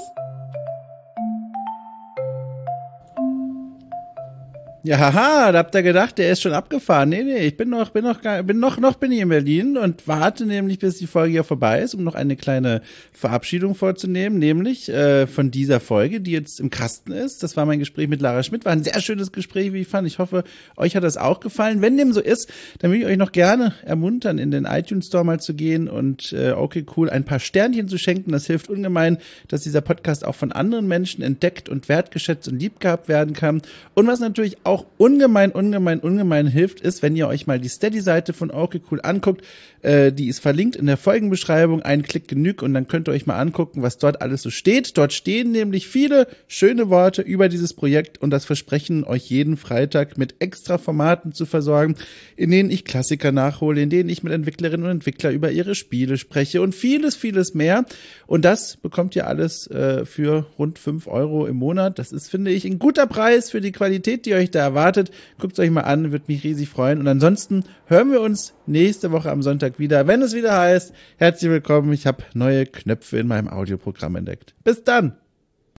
Ja, haha, da habt ihr gedacht, der ist schon abgefahren. Nee, ich bin ich in Berlin und warte nämlich, bis die Folge hier vorbei ist, um noch eine kleine Verabschiedung vorzunehmen, nämlich von dieser Folge, die jetzt im Kasten ist. Das war mein Gespräch mit Lara Schmidt, war ein sehr schönes Gespräch, wie ich fand. Ich hoffe, euch hat das auch gefallen. Wenn dem so ist, dann will ich euch noch gerne ermuntern, in den iTunes Store mal zu gehen und Okay Cool ein paar Sternchen zu schenken. Das hilft ungemein, dass dieser Podcast auch von anderen Menschen entdeckt und wertgeschätzt und lieb gehabt werden kann. Und was natürlich auch ungemein hilft, ist, wenn ihr euch mal die Steady-Seite von Okay Cool anguckt. Die ist verlinkt in der Folgenbeschreibung. Ein Klick genügt und dann könnt ihr euch mal angucken, was dort alles so steht. Dort stehen nämlich viele schöne Worte über dieses Projekt und das Versprechen, euch jeden Freitag mit extra Formaten zu versorgen, in denen ich Klassiker nachhole, in denen ich mit Entwicklerinnen und Entwicklern über ihre Spiele spreche und vieles, vieles mehr. Und das bekommt ihr alles für rund 5 € im Monat. Das ist, finde ich, ein guter Preis für die Qualität, die euch da erwartet. Guckt es euch mal an, würde mich riesig freuen. Und ansonsten hören wir uns nächste Woche am Sonntag wieder, wenn es wieder heißt, herzlich willkommen, ich habe neue Knöpfe in meinem Audioprogramm entdeckt. Bis dann!